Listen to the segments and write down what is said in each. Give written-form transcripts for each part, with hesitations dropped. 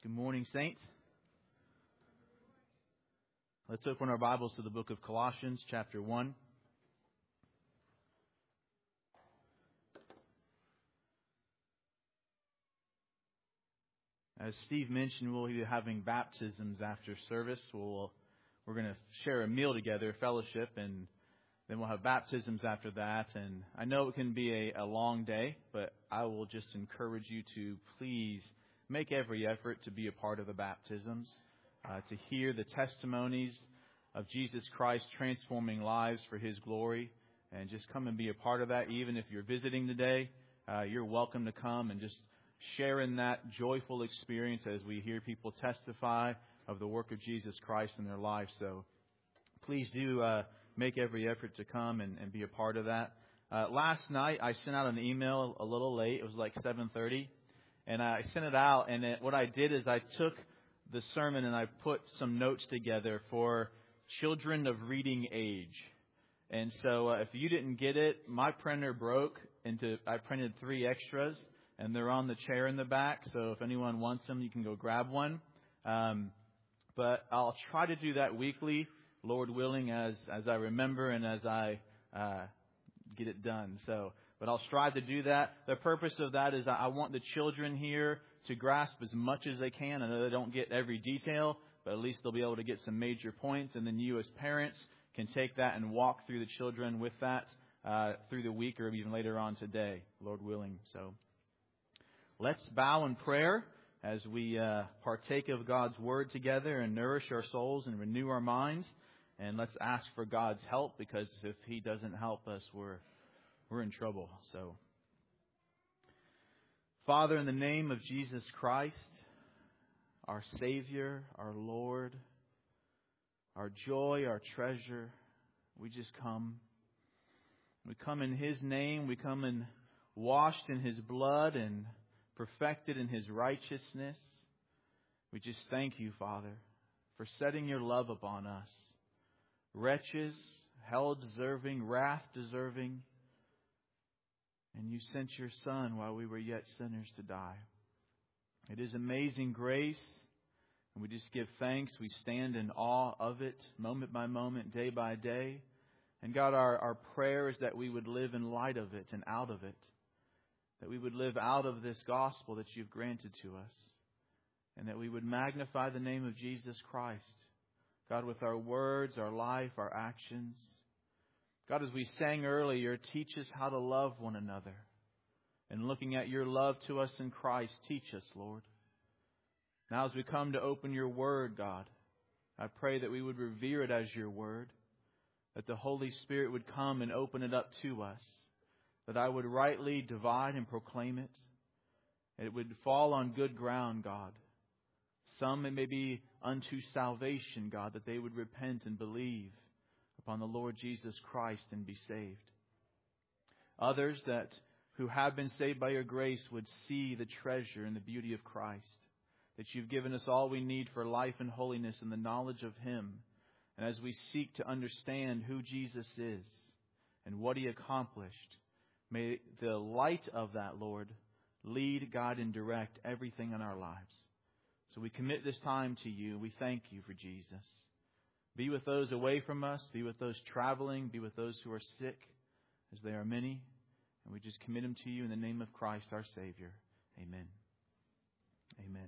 Good morning, saints. Let's open our Bibles to the book of Colossians, chapter 1. As Steve mentioned, we'll be having baptisms after service. We're going to share a meal together, fellowship, and then we'll have baptisms after that. And I know it can be a long day, but I will just encourage you to please make every effort to be a part of the baptisms, to hear the testimonies of Jesus Christ transforming lives for His glory, and just come and be a part of that. Even if you're visiting today, you're welcome to come and just share in that joyful experience as we hear people testify of the work of Jesus Christ in their lives. So please do make every effort to come and be a part of that. Last night, I sent out an email a little late. It was like 7:30. And I sent it out, and what I did is I took the sermon and I put some notes together for children of reading age. And so if you didn't get it, my printer broke. I printed 3 extras, and they're on the chair in the back. So if anyone wants them, you can go grab one. But I'll try to do that weekly, Lord willing, as I remember and as I get it done. But I'll strive to do that. The purpose of that is I want the children here to grasp as much as they can. I know they don't get every detail, but at least they'll be able to get some major points. And then you as parents can take that and walk through the children with that through the week or even later on today, Lord willing. So let's bow in prayer as we partake of God's Word together and nourish our souls and renew our minds. And let's ask for God's help, because if He doesn't help us, we're in trouble. So, Father, in the name of Jesus Christ, our Savior, our Lord, our joy, our treasure, we just come. We come in His name. We come in washed in His blood and perfected in His righteousness. We just thank You, Father, for setting Your love upon us. Wretches, hell deserving, wrath deserving. And You sent Your Son while we were yet sinners to die. It is amazing grace, and we just give thanks. We stand in awe of it, moment by moment, day by day. And God, our prayer is that we would live in light of it and out of it. That we would live out of this gospel that You've granted to us. And that we would magnify the name of Jesus Christ. God, with our words, our life, our actions. God, as we sang earlier, teach us how to love one another. And looking at Your love to us in Christ, teach us, Lord. Now as we come to open Your Word, God, I pray that we would revere it as Your Word. That the Holy Spirit would come and open it up to us. That I would rightly divide and proclaim it. It would fall on good ground, God. Some it may be unto salvation, God, that they would repent and believe upon the Lord Jesus Christ and be saved. Others who have been saved by Your grace would see the treasure and the beauty of Christ. That You've given us all we need for life and holiness and the knowledge of Him. And as we seek to understand who Jesus is and what He accomplished, may the light of that, Lord, lead, guide, and direct everything in our lives. So we commit this time to You. We thank You for Jesus. Be with those away from us. Be with those traveling. Be with those who are sick, as they are many. And we just commit them to You in the name of Christ, our Savior. Amen. Amen.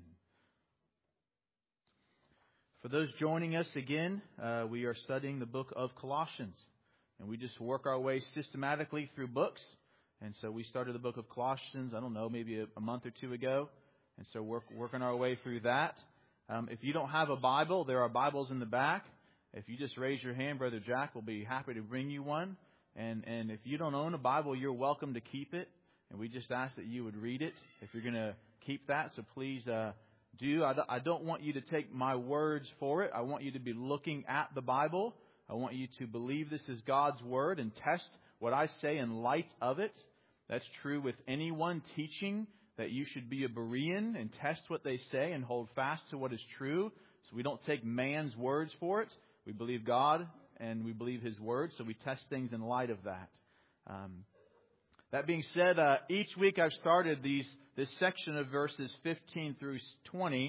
For those joining us again, we are studying the book of Colossians. And we just work our way systematically through books. And so we started the book of Colossians, maybe a month or two ago. And so we're working our way through that. If you don't have a Bible, there are Bibles in the back. If you just raise your hand, Brother Jack will be happy to bring you one. And if you don't own a Bible, you're welcome to keep it. And we just ask that you would read it if you're going to keep that. So please do. I don't want you to take my words for it. I want you to be looking at the Bible. I want you to believe this is God's Word and test what I say in light of it. That's true with anyone teaching that you should be a Berean and test what they say and hold fast to what is true. So we don't take man's words for it. We believe God and we believe His Word. So we test things in light of that. That being said, each week I've started this section of verses 15 through 20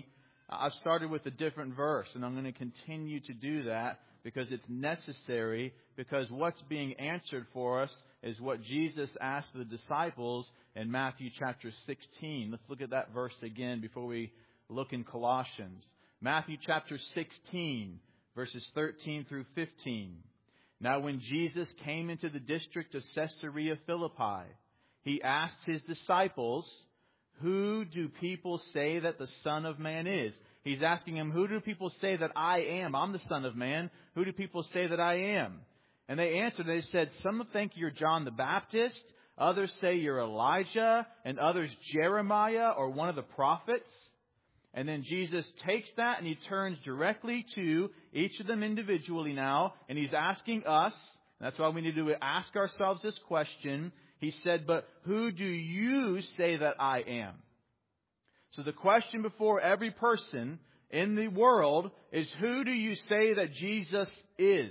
I've started with a different verse, and I'm going to continue to do that because it's necessary, because what's being answered for us is what Jesus asked the disciples in Matthew chapter 16. Let's look at that verse again before we look in Colossians. Matthew chapter 16, verses 13 through 15. Now when Jesus came into the district of Caesarea Philippi, He asked His disciples, "Who do people say that the Son of Man is?" He's asking them, "Who do people say that I am? I'm the Son of Man. Who do people say that I am?" And they answered, they said, "Some think you're John the Baptist. Others say you're Elijah. And others Jeremiah or one of the prophets." And then Jesus takes that and He turns directly to each of them individually now. And He's asking us, that's why we need to ask ourselves this question. He said, "But who do you say that I am?" So the question before every person in the world is, who do you say that Jesus is?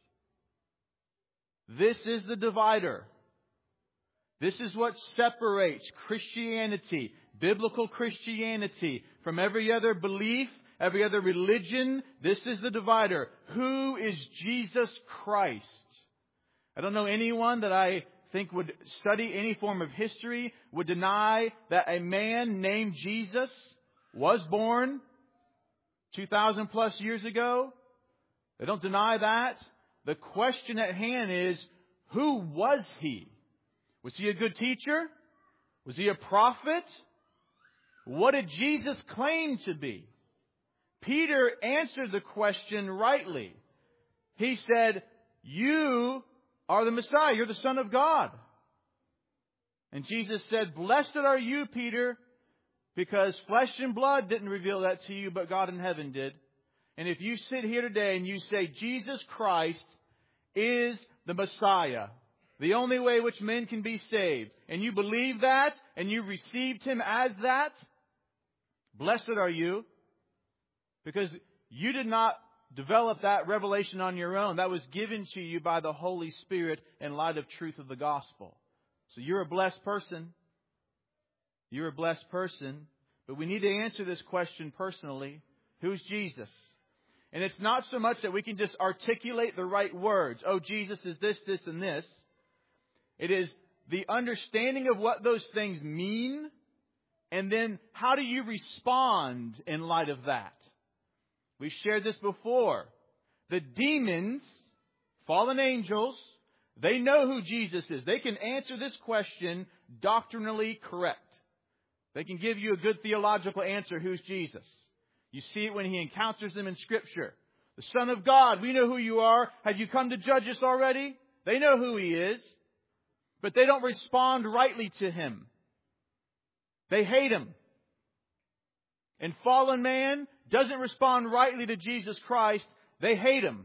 This is the divider. This is what separates Christianity, biblical Christianity, from every other belief, every other religion. This is the divider. Who is Jesus Christ? I don't know anyone that I think would study any form of history would deny that a man named Jesus was born 2,000 plus years ago. They don't deny that. The question at hand is, who was He? Was He a good teacher? Was He a prophet? What did Jesus claim to be? Peter answered the question rightly. He said, "You are the Messiah. You're the Son of God." And Jesus said, "Blessed are you, Peter, because flesh and blood didn't reveal that to you, but God in heaven did." And if you sit here today and you say Jesus Christ is the Messiah, the only way which men can be saved, and you believe that, and you received Him as that, blessed are you, because you did not develop that revelation on your own. That was given to you by the Holy Spirit in light of truth of the gospel. So you're a blessed person. You're a blessed person. But we need to answer this question personally. Who's Jesus? And it's not so much that we can just articulate the right words. Oh, Jesus is this, this, and this. It is the understanding of what those things mean. And then how do you respond in light of that? We've shared this before. The demons, fallen angels, they know who Jesus is. They can answer this question doctrinally correct. They can give you a good theological answer. Who's Jesus? You see it when He encounters them in Scripture. The Son of God, we know who you are. Have you come to judge us already? They know who He is. But they don't respond rightly to Him. They hate Him. And fallen man doesn't respond rightly to Jesus Christ. They hate Him.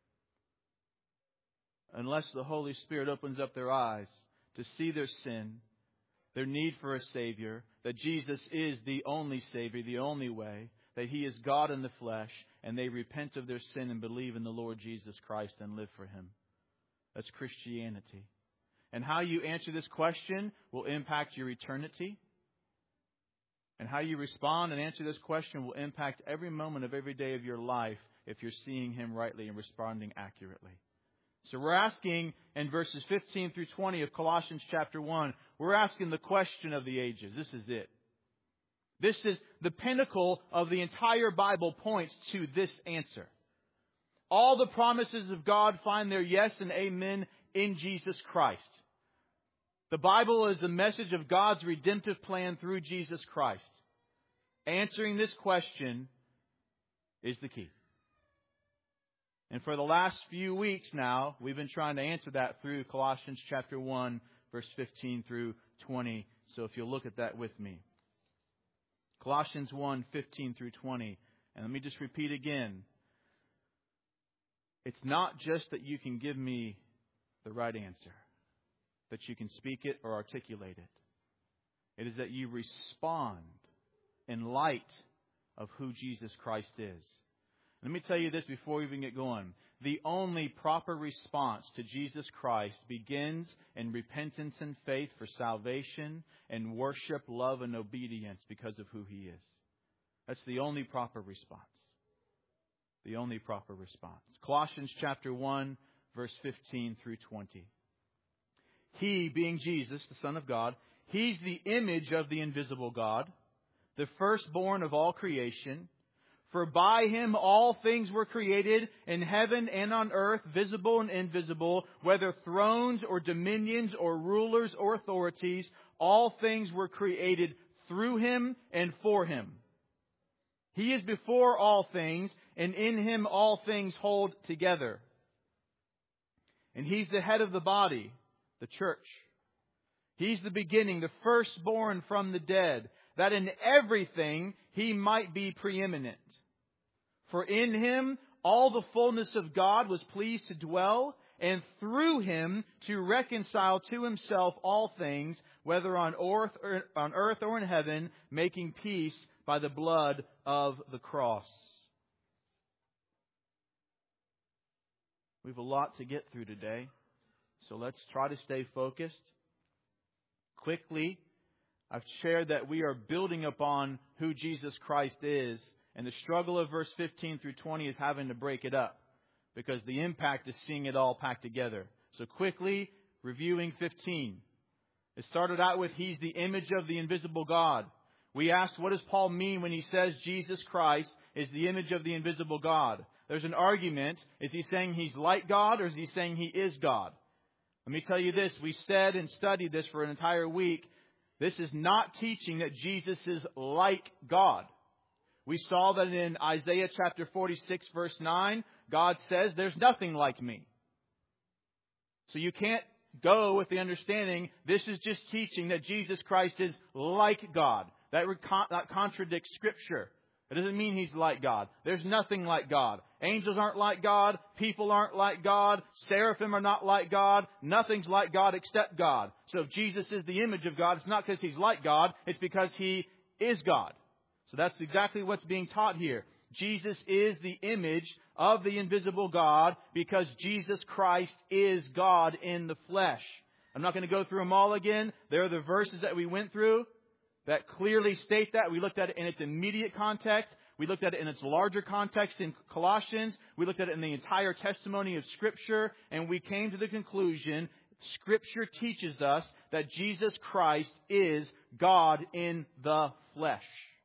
Unless the Holy Spirit opens up their eyes to see their sin, their need for a Savior, that Jesus is the only Savior, the only way, that He is God in the flesh, and they repent of their sin and believe in the Lord Jesus Christ and live for Him. That's Christianity. And how you answer this question will impact your eternity. And how you respond and answer this question will impact every moment of every day of your life if you're seeing Him rightly and responding accurately. So we're asking in verses 15 through 20 of Colossians chapter 1, we're asking the question of the ages. This is it. This is the pinnacle of the entire Bible points to this answer. All the promises of God find their yes and amen in Jesus Christ. The Bible is the message of God's redemptive plan through Jesus Christ. Answering this question is the key. And for the last few weeks now, we've been trying to answer that through Colossians chapter 1, verse 15 through 20. So if you'll look at that with me. Colossians 1, 15 through 20. And let me just repeat again. It's not just that you can give me the right answer, that you can speak it or articulate it. It is that you respond in light of who Jesus Christ is. Let me tell you this before we even get going. The only proper response to Jesus Christ begins in repentance and faith for salvation and worship, love, and obedience because of who He is. That's the only proper response. The only proper response. Colossians chapter 1, verse 15 through 20. He, being Jesus, the Son of God, He's the image of the invisible God, the firstborn of all creation. For by Him all things were created in heaven and on earth, visible and invisible, whether thrones or dominions or rulers or authorities. All things were created through Him and for Him. He is before all things, and in Him all things hold together. And He's the head of the body, the church. He's the beginning, the firstborn from the dead, that in everything He might be preeminent. For in Him all the fullness of God was pleased to dwell, and through Him to reconcile to Himself all things, whether on earth or in heaven, making peace by the blood of the cross. We have a lot to get through today, so let's try to stay focused. Quickly, I've shared that we are building upon who Jesus Christ is, and the struggle of verse 15 through 20 is having to break it up, because the impact is seeing it all packed together. So quickly, reviewing 15. It started out with He's the image of the invisible God. We asked, what does Paul mean when he says Jesus Christ is the image of the invisible God? There's an argument. Is he saying He's like God, or is he saying He is God? Let me tell you this. We said and studied this for an entire week. This is not teaching that Jesus is like God. We saw that in Isaiah chapter 46, verse 9, God says, there's nothing like me. So you can't go with the understanding this is just teaching that Jesus Christ is like God. That contradicts Scripture. It doesn't mean He's like God. There's nothing like God. Angels aren't like God. People aren't like God. Seraphim are not like God. Nothing's like God except God. So if Jesus is the image of God, it's not because He's like God. It's because He is God. So that's exactly what's being taught here. Jesus is the image of the invisible God because Jesus Christ is God in the flesh. I'm not going to go through them all again. There are the verses that we went through that clearly state that. We looked at it in its immediate context. We looked at it in its larger context in Colossians. We looked at it in the entire testimony of Scripture. And we came to the conclusion, Scripture teaches us that Jesus Christ is God in the flesh.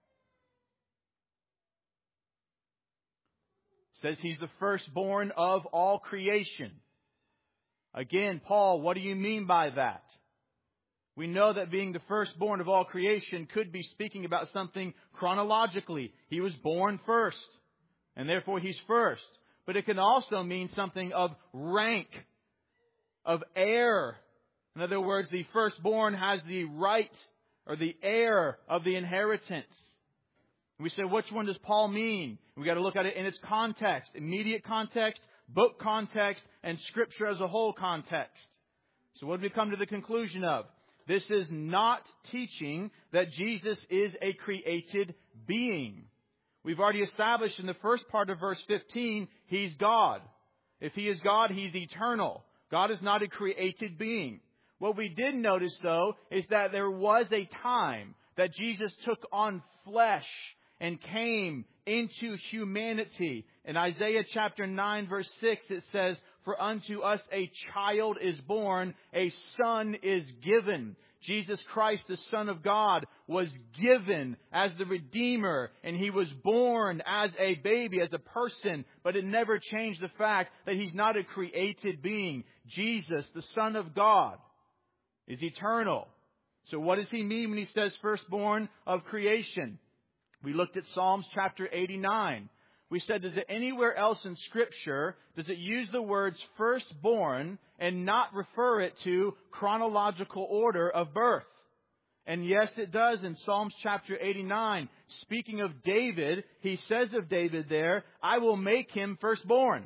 It says He's the firstborn of all creation. Again, Paul, what do you mean by that? We know that being the firstborn of all creation could be speaking about something chronologically. He was born first, and therefore He's first. But it can also mean something of rank, of heir. In other words, the firstborn has the right or the heir of the inheritance. We say, which one does Paul mean? We've got to look at it in its context, immediate context, book context, and Scripture as a whole context. So what did we come to the conclusion of? This is not teaching that Jesus is a created being. We've already established in the first part of verse 15, He's God. If He is God, He's eternal. God is not a created being. What we did notice, though, is that there was a time that Jesus took on flesh and came into humanity. In Isaiah chapter 9, verse 6, it says, for unto us a child is born, a son is given. Jesus Christ, the Son of God, was given as the Redeemer, and He was born as a baby, as a person, but it never changed the fact that He's not a created being. Jesus, the Son of God, is eternal. So what does He mean when He says firstborn of creation? We looked at Psalms chapter 89. We said, does it anywhere else in Scripture, does it use the words firstborn and not refer it to chronological order of birth? And yes, it does in Psalms chapter 89. Speaking of David, He says of David there, I will make him firstborn.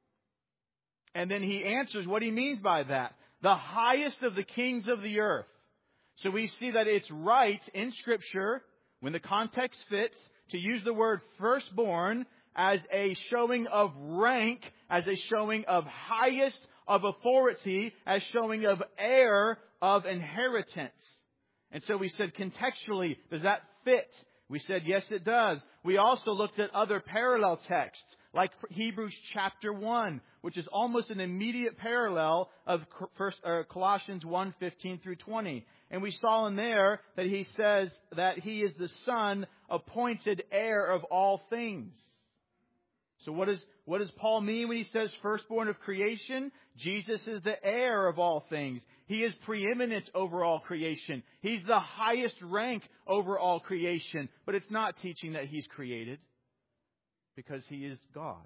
And then He answers what He means by that. The highest of the kings of the earth. So we see that it's right in Scripture, when the context fits, to use the word firstborn as a showing of rank, as a showing of highest of authority, as showing of heir of inheritance. And so we said contextually, does that fit? We said, yes, it does. We also looked at other parallel texts, like Hebrews chapter 1, which is almost an immediate parallel of Colossians 1:15 through 20. And we saw in there that he says that he is the Son, appointed heir of all things. So what does Paul mean when he says firstborn of creation? Jesus is the heir of all things. He is preeminent over all creation. He's the highest rank over all creation. But it's not teaching that He's created, because He is God.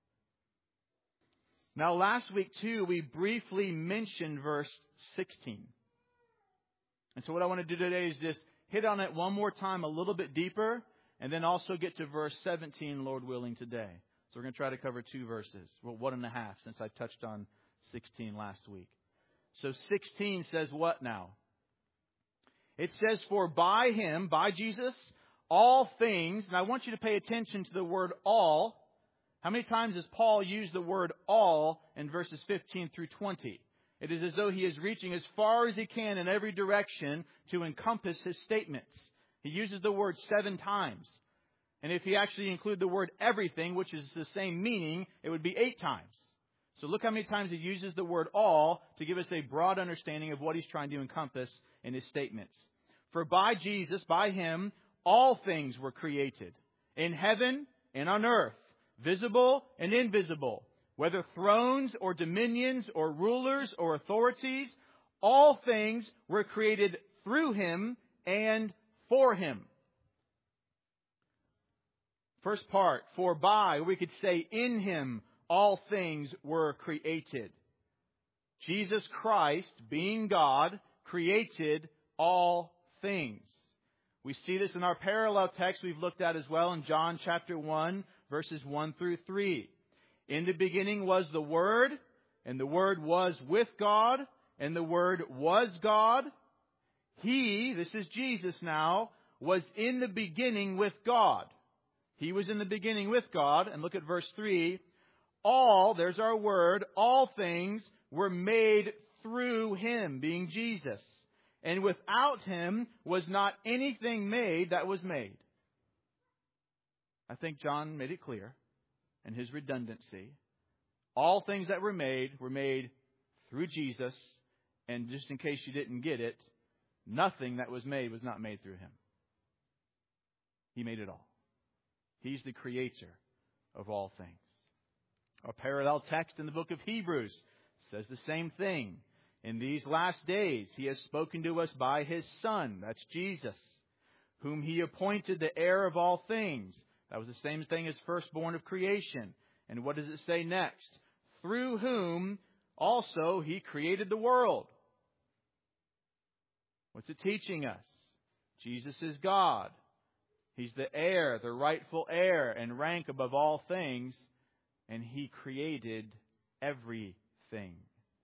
Now last week too, we briefly mentioned verse 16. And so what I want to do today is just hit on it one more time a little bit deeper, and then also get to verse 17, Lord willing, today. So we're going to try to cover 2 verses. Well, 1.5, since I touched on 16 last week. So 16 says what now? It says, for by Him, by Jesus, all things. And I want you to pay attention to the word all. How many times does Paul use the word all in verses 15 through 20? It is as though he is reaching as far as he can in every direction to encompass his statements. He uses the word 7 times. And if you actually include the word everything, which is the same meaning, it would be 8 times. So look how many times he uses the word all to give us a broad understanding of what he's trying to encompass in his statements. For by Jesus, by Him, all things were created, in heaven and on earth, visible and invisible, whether thrones or dominions or rulers or authorities, all things were created through Him and for Him. First part, for by, we could say in Him all things were created. Jesus Christ, being God, created all things. We see this in our parallel text we've looked at as well in John chapter 1, verses 1 through 3. In the beginning was the Word, and the Word was with God, and the Word was God. He, this is Jesus now, was in the beginning with God. He was in the beginning with God. And look at verse 3. All, there's our word, all things were made through Him, being Jesus. And without Him was not anything made that was made. I think John made it clear in his redundancy. All things that were made through Jesus. And just in case you didn't get it, nothing that was not made through Him. He made it all. He's the creator of all things. A parallel text in the book of Hebrews says the same thing. In these last days, He has spoken to us by His Son, that's Jesus, whom He appointed the heir of all things. That was the same thing as firstborn of creation. And what does it say next? Through whom also He created the world. What's it teaching us? Jesus is God. He's the heir, the rightful heir, and rank above all things. And He created everything.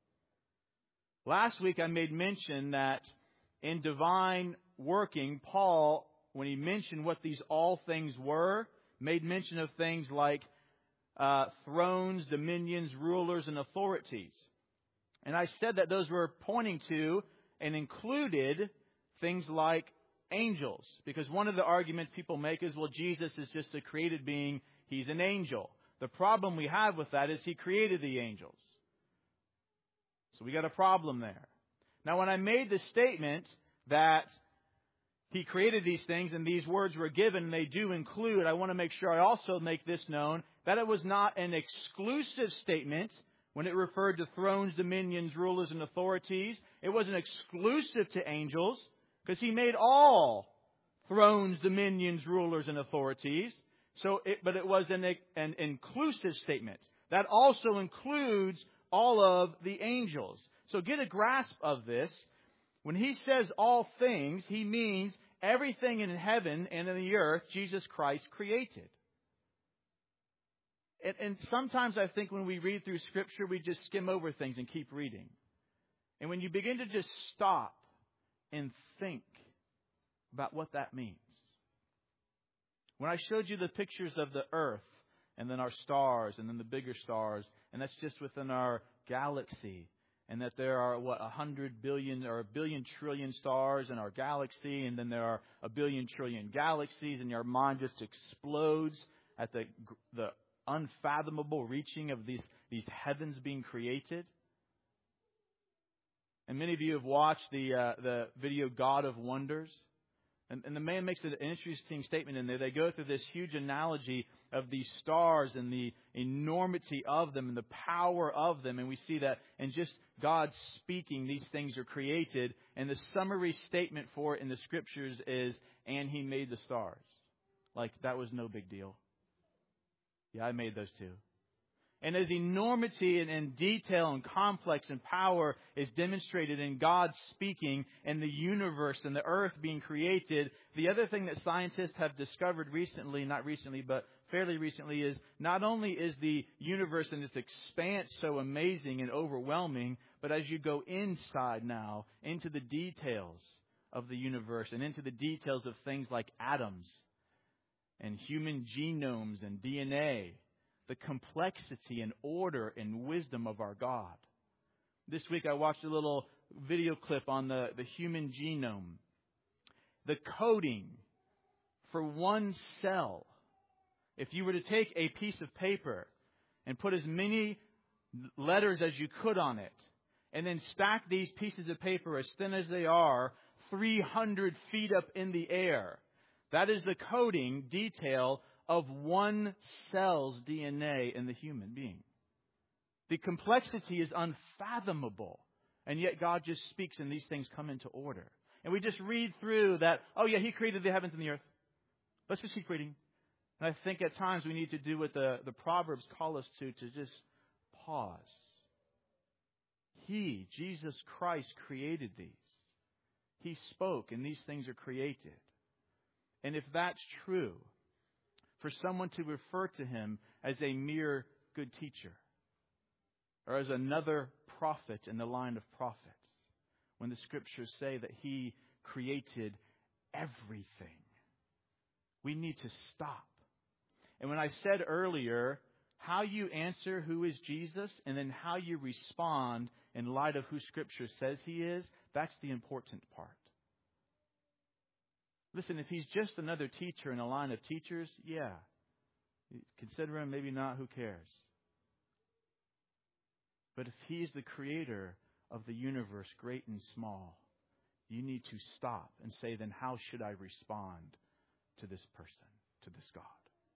Last week I made mention that in divine working, Paul, when he mentioned what these all things were, made mention of things like thrones, dominions, rulers, and authorities. And I said that those were pointing to and included things like angels. Because one of the arguments people make is, well, Jesus is just a created being. He's an angel. The problem we have with that is He created the angels. So we got a problem there. Now, when I made the statement that He created these things and these words were given, and they do include, I want to make sure I also make this known, that it was not an exclusive statement when it referred to thrones, dominions, rulers, and authorities. It wasn't exclusive to angels, because He made all thrones, dominions, rulers, and authorities. But it was an inclusive statement. That also includes all of the angels. So get a grasp of this. When He says all things, He means everything in heaven and in the earth Jesus Christ created. And sometimes I think when we read through Scripture, we just skim over things and keep reading. And when you begin to just stop and think about what that means. When I showed you the pictures of the earth, and then our stars, and then the bigger stars, and that's just within our galaxy. and that there are, 100 billion or a billion trillion stars in our galaxy, and then there are a billion trillion galaxies, and your mind just explodes at the unfathomable reaching of these heavens being created. And many of you have watched the video God of Wonders. And the man makes an interesting statement in there. They go through this huge analogy of these stars and the enormity of them and the power of them. And we see that in just God speaking, these things are created. And the summary statement for it in the Scriptures is, and He made the stars. Like, that was no big deal. Yeah, I made those too. And as enormity and detail and complex and power is demonstrated in God speaking and the universe and the earth being created, the other thing that scientists have discovered recently, not recently, but fairly recently, is not only is the universe and its expanse so amazing and overwhelming, but as you go inside now into the details of the universe and into the details of things like atoms and human genomes and DNA, the complexity and order and wisdom of our God. This week I watched a little video clip on the human genome. The coding for one cell. If you were to take a piece of paper and put as many letters as you could on it, and then stack these pieces of paper as thin as they are, 300 feet up in the air, that is the coding detail of one cell's DNA in the human being. The complexity is unfathomable. And yet God just speaks and these things come into order. And we just read through that, oh yeah, He created the heavens and the earth. Let's just keep reading. And I think at times we need to do what the Proverbs call us to just pause. He, Jesus Christ, created these. He spoke and these things are created. And if that's true, for someone to refer to Him as a mere good teacher or as another prophet in the line of prophets, when the Scriptures say that He created everything, we need to stop. And when I said earlier, how you answer who is Jesus and then how you respond in light of who Scripture says He is, that's the important part. Listen, if He's just another teacher in a line of teachers, yeah. Consider Him, maybe not, who cares? But if He is the creator of the universe, great and small, you need to stop and say, then how should I respond to this person, to this God?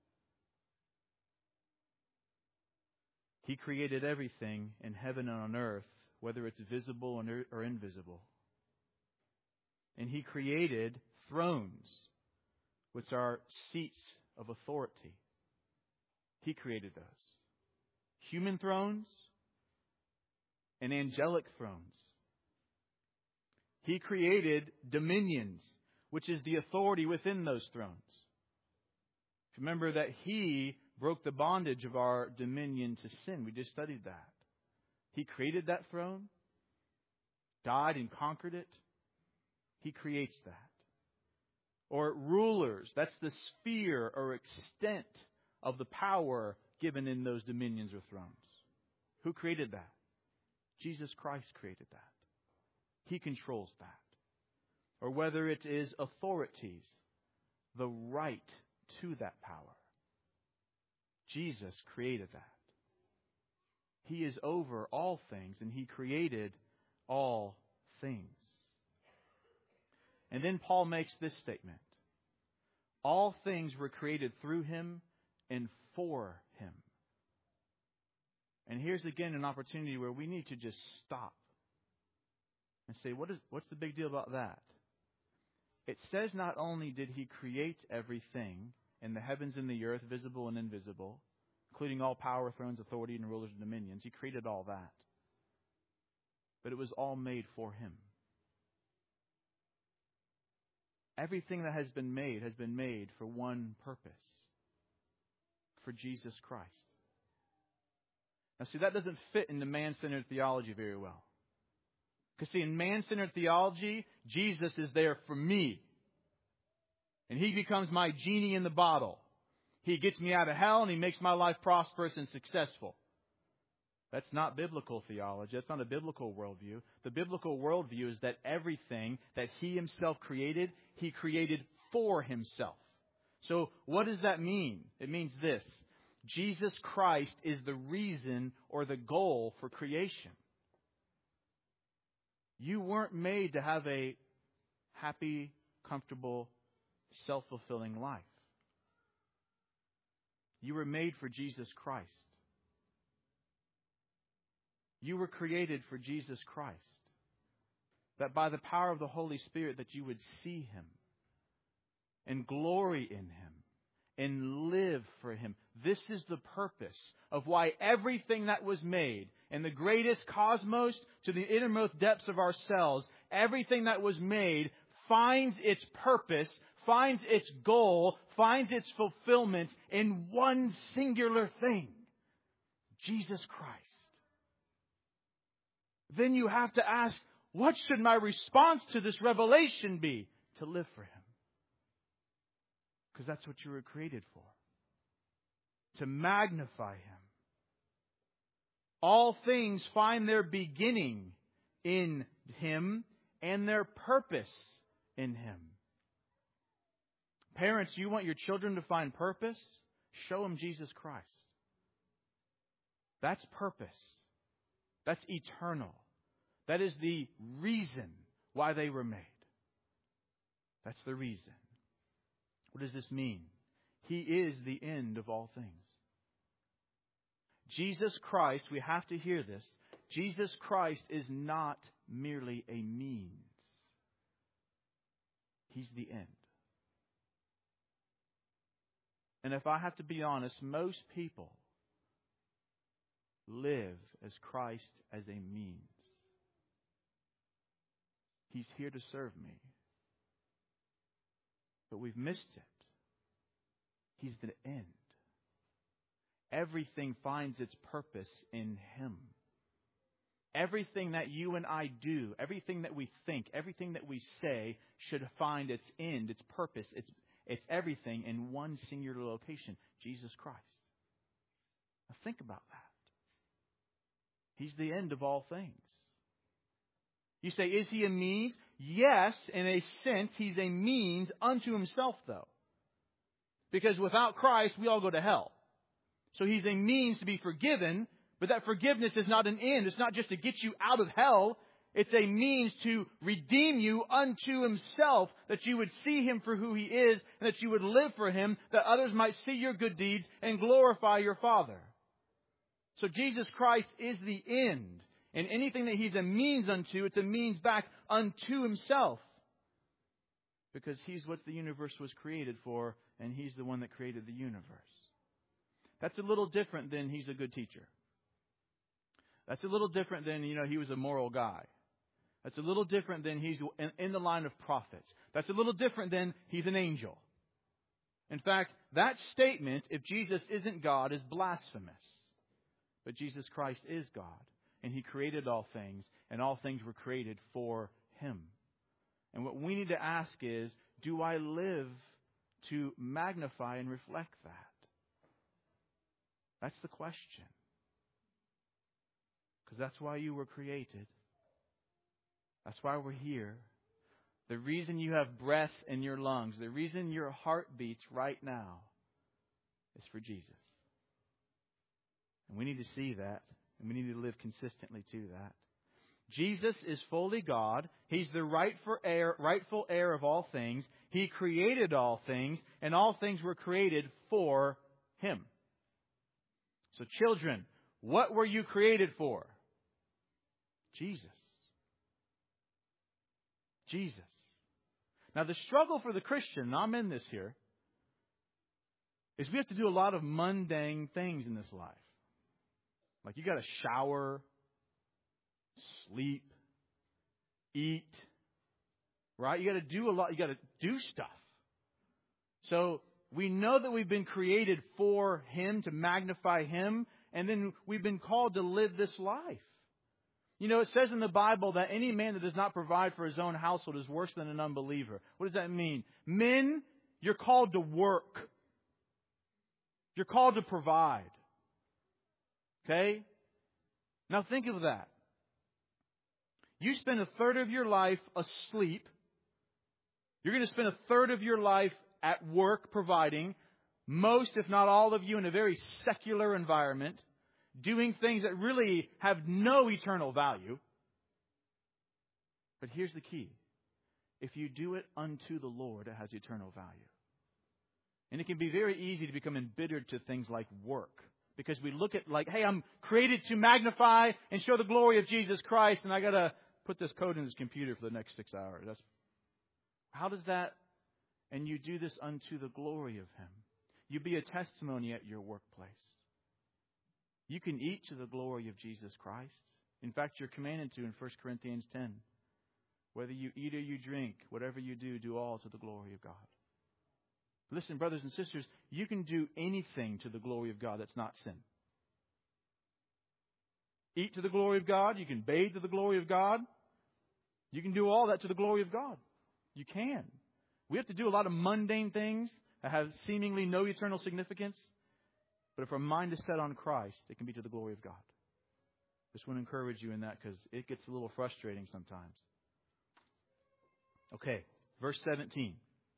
He created everything in heaven and on earth, whether it's visible or invisible. And He created thrones, which are seats of authority. He created those. Human thrones and angelic thrones. He created dominions, which is the authority within those thrones. Remember that He broke the bondage of our dominion to sin. We just studied that. He created that throne, died and conquered it. He creates that. Or rulers, that's the sphere or extent of the power given in those dominions or thrones. Who created that? Jesus Christ created that. He controls that. Or whether it is authorities, the right to that power. Jesus created that. He is over all things, and He created all things. And then Paul makes this statement. All things were created through Him and for Him. And here's again an opportunity where we need to just stop and say, what's the big deal about that? It says not only did He create everything in the heavens and the earth, visible and invisible, including all power, thrones, authority, and rulers and dominions. He created all that. But it was all made for Him. Everything that has been made for one purpose. For Jesus Christ. Now see, that doesn't fit into man-centered theology very well. Because see, in man-centered theology, Jesus is there for me. And He becomes my genie in the bottle. He gets me out of hell and He makes my life prosperous and successful. That's not biblical theology. That's not a biblical worldview. The biblical worldview is that everything that He Himself created, He created for Himself. So what does that mean? It means this. Jesus Christ is the reason or the goal for creation. You weren't made to have a happy, comfortable, self-fulfilling life. You were made for Jesus Christ. You were created for Jesus Christ. That by the power of the Holy Spirit that you would see Him and glory in Him and live for Him. This is the purpose of why everything that was made, in the greatest cosmos to the innermost depths of ourselves, everything that was made finds its purpose, finds its goal, finds its fulfillment in one singular thing: Jesus Christ. Then you have to ask, what should my response to this revelation be? To live for Him. Because that's what you were created for. To magnify Him. All things find their beginning in Him and their purpose in Him. Parents, you want your children to find purpose? Show them Jesus Christ. That's purpose. That's eternal. That is the reason why they were made. That's the reason. What does this mean? He is the end of all things. Jesus Christ, we have to hear this, Jesus Christ is not merely a means. He's the end. And if I have to be honest, most people live as Christ as a means. He's here to serve me. But we've missed it. He's the end. Everything finds its purpose in Him. Everything that you and I do, everything that we think, everything that we say should find its end, its purpose, its everything in one singular location: Jesus Christ. Now think about that. He's the end of all things. You say, is He a means? Yes, in a sense, He's a means unto Himself, though. Because without Christ, we all go to hell. So He's a means to be forgiven, but that forgiveness is not an end. It's not just to get you out of hell. It's a means to redeem you unto Himself, that you would see Him for who He is, and that you would live for Him, that others might see your good deeds and glorify your Father. So Jesus Christ is the end. And anything that He's a means unto, it's a means back unto Himself. Because He's what the universe was created for, and He's the one that created the universe. That's a little different than He's a good teacher. That's a little different than, He was a moral guy. That's a little different than He's in the line of prophets. That's a little different than He's an angel. In fact, that statement, if Jesus isn't God, is blasphemous. But Jesus Christ is God. And He created all things, and all things were created for Him. And what we need to ask is, do I live to magnify and reflect that? That's the question. Because that's why you were created. That's why we're here. The reason you have breath in your lungs, the reason your heart beats right now is for Jesus. And we need to see that. And we need to live consistently to that. Jesus is fully God. He's the rightful heir of all things. He created all things, and all things were created for Him. So children, what were you created for? Jesus. Jesus. Now the struggle for the Christian, and I'm in this here, is we have to do a lot of mundane things in this life. Like you got to shower, sleep, eat, right? You got to do a lot. You got to do stuff. So we know that we've been created for Him, to magnify Him, and then we've been called to live this life. It says in the Bible that any man that does not provide for his own household is worse than an unbeliever. What does that mean? Men, you're called to work. You're called to provide. Okay? Now think of that. You spend a third of your life asleep. You're going to spend a third of your life at work providing. Most, if not all of you, in a very secular environment, doing things that really have no eternal value. But here's the key. If you do it unto the Lord, it has eternal value. And it can be very easy to become embittered to things like work. Because we look at like, hey, I'm created to magnify and show the glory of Jesus Christ, and I got to put this code in this computer for the next 6 hours. How does that? And you do this unto the glory of Him. You be a testimony at your workplace. You can eat to the glory of Jesus Christ. In fact, you're commanded to in 1 Corinthians 10. Whether you eat or you drink, whatever you do, do all to the glory of God. Listen, brothers and sisters, you can do anything to the glory of God that's not sin. Eat to the glory of God. You can bathe to the glory of God. You can do all that to the glory of God. You can. We have to do a lot of mundane things that have seemingly no eternal significance. But if our mind is set on Christ, it can be to the glory of God. Just want to encourage you in that because it gets a little frustrating sometimes. Okay, verse 17.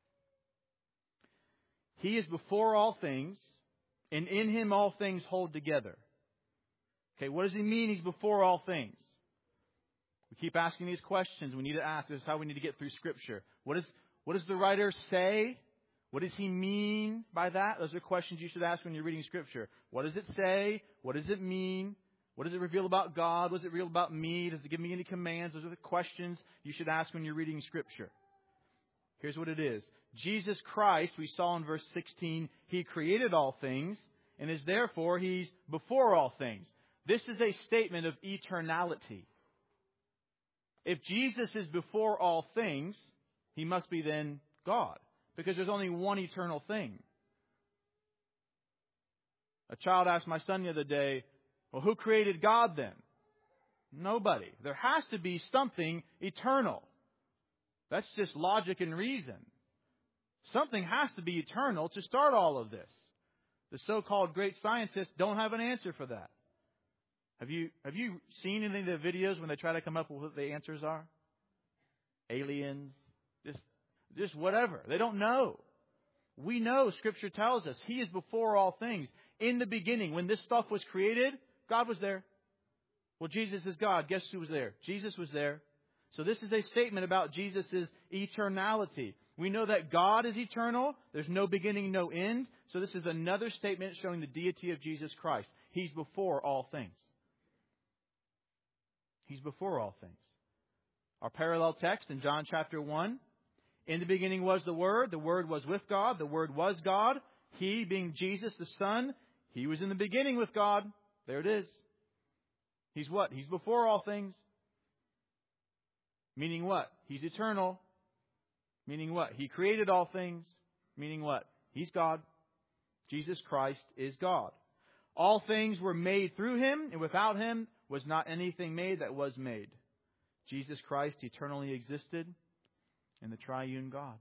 He is before all things, and in Him all things hold together. Okay, what does He mean He's before all things? We keep asking these questions. We need to ask. This is how we need to get through Scripture. What does the writer say? What does he mean by that? Those are questions you should ask when you're reading Scripture. What does it say? What does it mean? What does it reveal about God? What does it reveal about me? Does it give me any commands? Those are the questions you should ask when you're reading Scripture. Here's what it is. Jesus Christ, we saw in verse 16, He created all things and is therefore He's before all things. This is a statement of eternality. If Jesus is before all things, He must be then God. Because there's only one eternal thing. A child asked my son the other day, well, who created God then? Nobody. There has to be something eternal. That's just logic and reason. Something has to be eternal to start all of this. The so-called great scientists don't have an answer for that. Have you seen any of the videos when they try to come up with what the answers are? Aliens, just whatever. They don't know. We know Scripture tells us He is before all things. In the beginning, when this stuff was created, God was there. Well, Jesus is God. Guess who was there? Jesus was there. So this is a statement about Jesus' eternality. We know that God is eternal. There's no beginning, no end. So this is another statement showing the deity of Jesus Christ. He's before all things. He's before all things. Our parallel text in John chapter 1. In the beginning was the Word was with God, the Word was God. He, being Jesus the Son, He was in the beginning with God. There it is. He's what? He's before all things. Meaning what? He's eternal. Meaning what? He created all things. Meaning what? He's God. Jesus Christ is God. All things were made through Him, and without Him was not anything made that was made. Jesus Christ eternally existed in the triune God.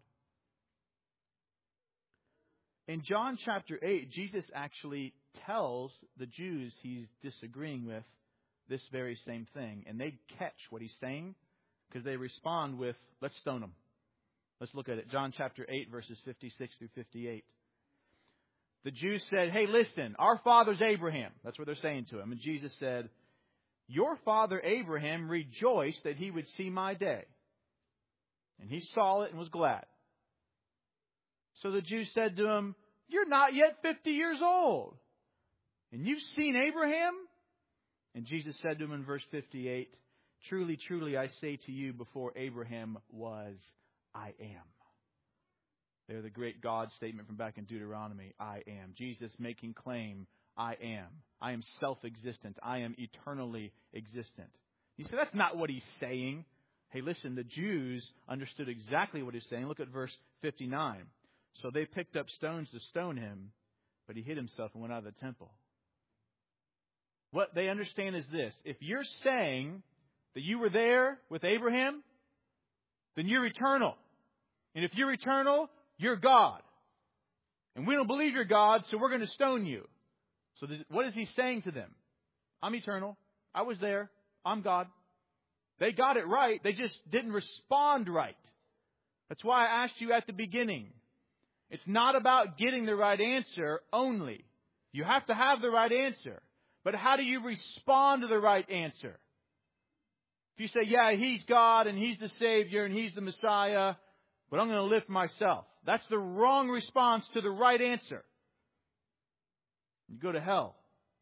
In John chapter 8, Jesus actually tells the Jews He's disagreeing with this very same thing. And they catch what He's saying because they respond with, let's stone Him. Let's look at it. John chapter 8, verses 56 through 58. The Jews said, hey, listen, our father's Abraham. That's what they're saying to Him. And Jesus said, your father Abraham rejoiced that he would see my day. And he saw it and was glad. So the Jews said to Him, you're not yet 50 years old. And you've seen Abraham? And Jesus said to him in verse 58, truly, truly, I say to you, before Abraham was, I am. They're the great God statement from back in Deuteronomy. I am. Jesus making claim, I am. I am self-existent. I am eternally existent. You say, that's not what He's saying. Hey, listen, the Jews understood exactly what He's saying. Look at verse 59. So they picked up stones to stone Him, but He hid Himself and went out of the temple. What they understand is this. If you're saying that you were there with Abraham, then you're eternal. And if you're eternal, you're God. And we don't believe you're God, so we're going to stone you. So what is He saying to them? I'm eternal. I was there. I'm God. They got it right. They just didn't respond right. That's why I asked you at the beginning. It's not about getting the right answer only. You have to have the right answer. But how do you respond to the right answer? If you say, yeah, He's God and He's the Savior and He's the Messiah, but I'm going to live for myself. That's the wrong response to the right answer. You go to hell.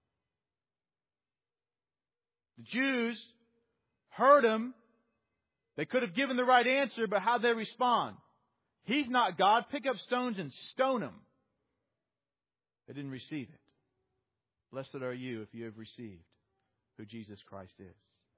The Jews heard Him. They could have given the right answer, but how'd they respond? He's not God. Pick up stones and stone Him. They didn't receive it. Blessed are you if you have received who Jesus Christ is.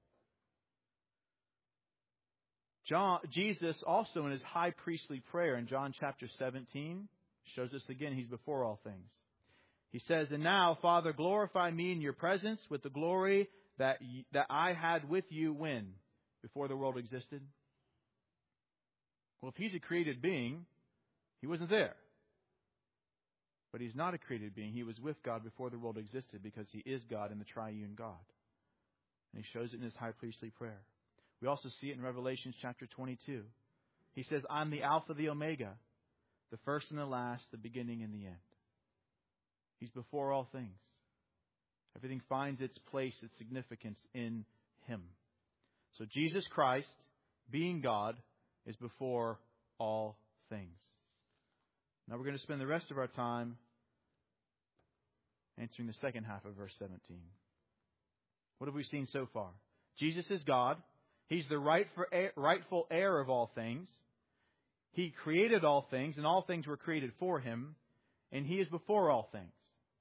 Jesus also in His high priestly prayer in John chapter 17 shows us again He's before all things. He says, and now, Father, glorify me in your presence with the glory that I had with you when? Before the world existed? Well, if He's a created being, He wasn't there. But He's not a created being. He was with God before the world existed because He is God and the triune God. And He shows it in His high priestly prayer. We also see it in Revelation chapter 22. He says, I'm the Alpha, the Omega, the first and the last, the beginning and the end. He's before all things. Everything finds its place, its significance in Him. So Jesus Christ, being God, is before all things. Now we're going to spend the rest of our time answering the second half of verse 17. What have we seen so far? Jesus is God. He's the rightful heir of all things. He created all things, and all things were created for Him, and He is before all things.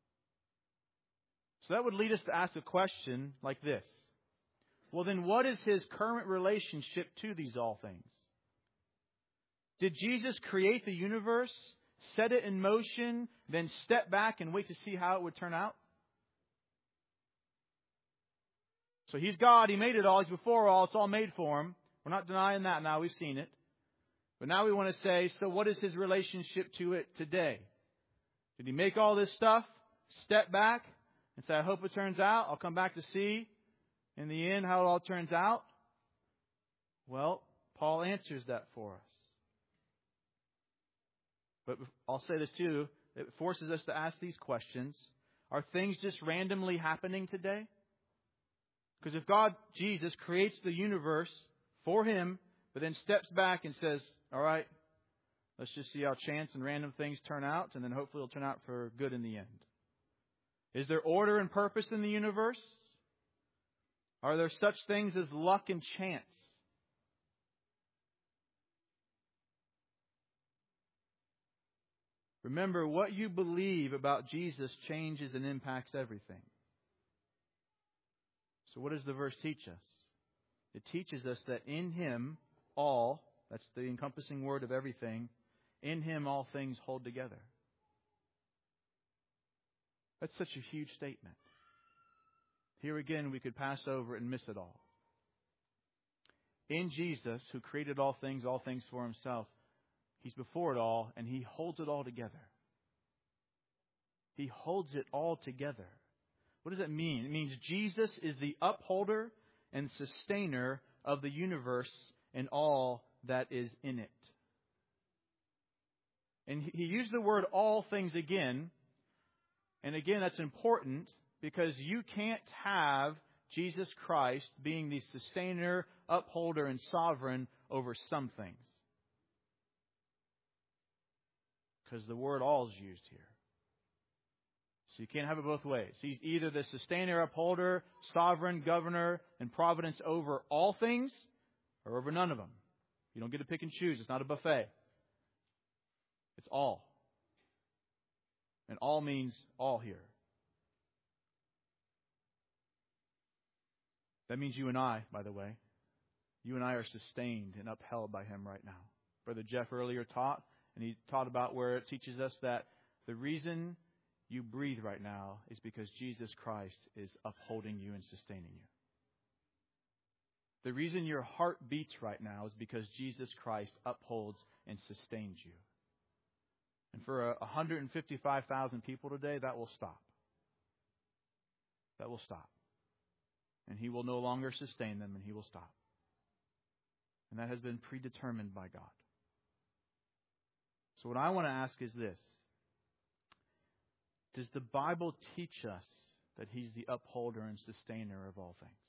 So that would lead us to ask a question like this. Well, then what is His current relationship to these all things? Did Jesus create the universe, set it in motion, then step back and wait to see how it would turn out? So He's God. He made it all. He's before all. It's all made for Him. We're not denying that now. We've seen it. But now we want to say, so what is His relationship to it today? Did He make all this stuff, step back, and say, I hope it turns out. I'll come back to see in the end how it all turns out? Well, Paul answers that for us. But I'll say this too. It forces us to ask these questions. Are things just randomly happening today? Because if God, Jesus, creates the universe for Him, but then steps back and says, all right, let's just see how chance and random things turn out, and then hopefully it'll turn out for good in the end. Is there order and purpose in the universe? Are there such things as luck and chance? Remember, what you believe about Jesus changes and impacts everything. So what does the verse teach us? It teaches us that in Him, all, that's the encompassing word of everything, in Him all things hold together. That's such a huge statement. Here again, we could pass over and miss it all. In Jesus, who created all things for Himself, He's before it all, and He holds it all together. He holds it all together. What does that mean? It means Jesus is the upholder and sustainer of the universe and all that is in it. And He used the word all things again. And again, that's important because you can't have Jesus Christ being the sustainer, upholder, and sovereign over some things. Because the word all is used here. So you can't have it both ways. He's either the sustainer, upholder, sovereign, governor, and providence over all things, or over none of them. You don't get to pick and choose. It's not a buffet. It's all. And all means all here. That means you and I, by the way. You and I are sustained and upheld by Him right now. Brother Jeff earlier taught, and he taught about where it teaches us that the reason you breathe right now is because Jesus Christ is upholding you and sustaining you. The reason your heart beats right now is because Jesus Christ upholds and sustains you. And for 155,000 people today, that will stop. That will stop. and He will no longer sustain them, and He will stop. And that has been predetermined by God. So what I want to ask is this. Does the Bible teach us that He's the upholder and sustainer of all things?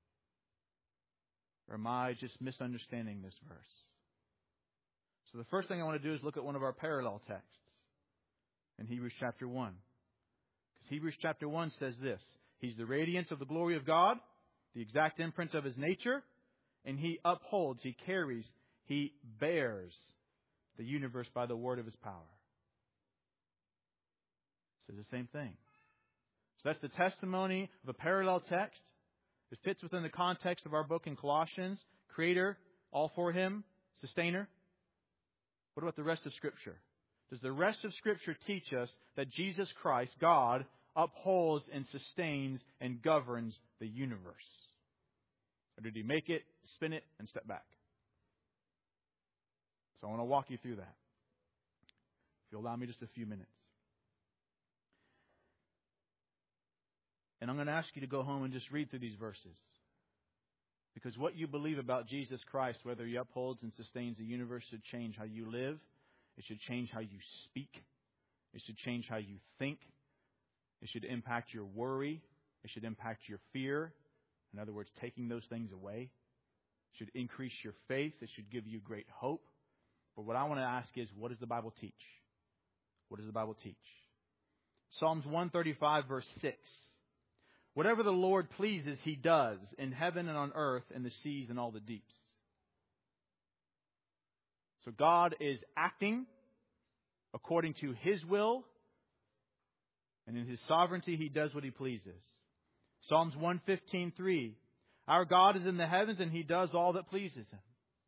Or am I just misunderstanding this verse? So the first thing I want to do is look at one of our parallel texts in Hebrews chapter 1. Because Hebrews chapter 1 says this. He's the radiance of the glory of God, the exact imprint of His nature, and He upholds, He carries, He bears the universe by the word of His power. It says the same thing. So that's the testimony of a parallel text. It fits within the context of our book in Colossians. Creator, all for Him, sustainer. What about the rest of Scripture? Does the rest of Scripture teach us that Jesus Christ, God, upholds and sustains and governs the universe? Or did He make it, spin it, and step back? So I want to walk you through that. If you'll allow me just a few minutes. And I'm going to ask you to go home and just read through these verses. Because what you believe about Jesus Christ, whether He upholds and sustains the universe, should change how you live. It should change how you speak. It should change how you think. It should impact your worry. It should impact your fear. In other words, taking those things away. It should increase your faith. It should give you great hope. But what I want to ask is, what does the Bible teach? What does the Bible teach? Psalms 135, verse 6. Whatever the Lord pleases, He does, in heaven and on earth, in the seas and all the deeps. So God is acting according to His will, and in His sovereignty, He does what He pleases. Psalms 115:3. Our God is in the heavens, and He does all that pleases Him.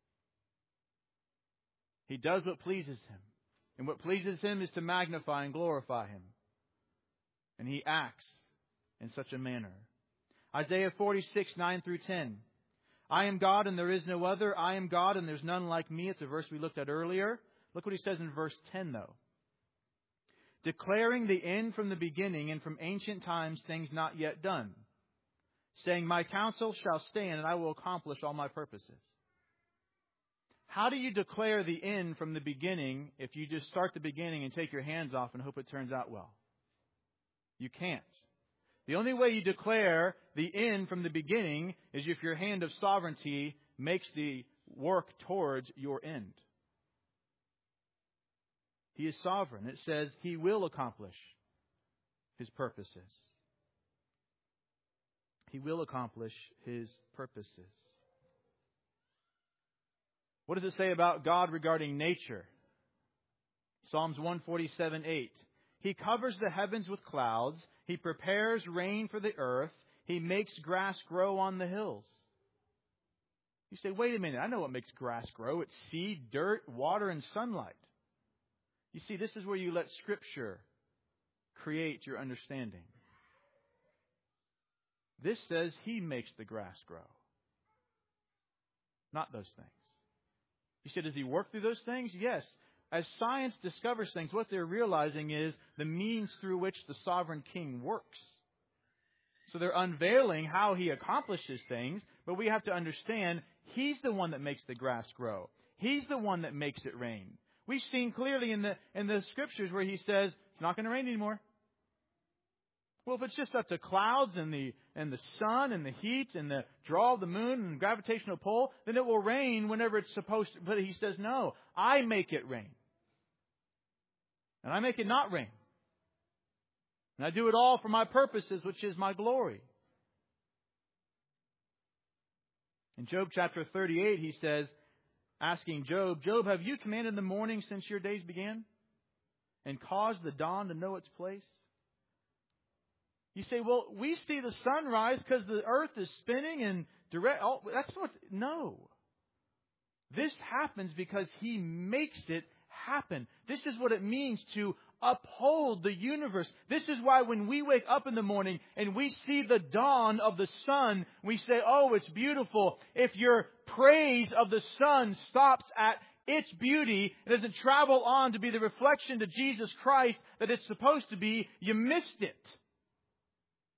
He does what pleases Him. And what pleases Him is to magnify and glorify Him. And He acts in such a manner. Isaiah 46:9-10. I am God and there is no other. I am God and there's none like me. It's a verse we looked at earlier. Look what He says in verse 10 though. Declaring the end from the beginning and from ancient times things not yet done. Saying, my counsel shall stand and I will accomplish all my purposes. How do you declare the end from the beginning if you just start the beginning and take your hands off and hope it turns out well? You can't. The only way you declare the end from the beginning is if your hand of sovereignty makes the work towards your end. He is sovereign. It says He will accomplish His purposes. He will accomplish His purposes. What does it say about God regarding nature? Psalms 147:8. He covers the heavens with clouds. He prepares rain for the earth. He makes grass grow on the hills. You say, wait a minute, I know what makes grass grow. It's seed, dirt, water, and sunlight. You see, this is where you let Scripture create your understanding. This says He makes the grass grow. Not those things. You say, does He work through those things? Yes. As science discovers things, what they're realizing is the means through which the sovereign king works. So they're unveiling how He accomplishes things, but we have to understand He's the one that makes the grass grow. He's the one that makes it rain. We've seen clearly in the Scriptures where He says, it's not going to rain anymore. Well, if it's just up to clouds and the sun and the heat and the draw of the moon and gravitational pull, then it will rain whenever it's supposed to. But He says, no, I make it rain. And I make it not rain. And I do it all for my purposes, which is my glory. In Job chapter 38, He says, asking Job, Job, have you commanded the morning since your days began? And caused the dawn to know its place? You say, well, we see the sunrise because the earth is spinning and direct. Oh, that's what. No. This happens because He makes it happen. This is what it means to uphold the universe. This is why when we wake up in the morning and we see the dawn of the sun, we say, oh, it's beautiful. If your praise of the sun stops at its beauty, it doesn't travel on to be the reflection to Jesus Christ that it's supposed to be, you missed it.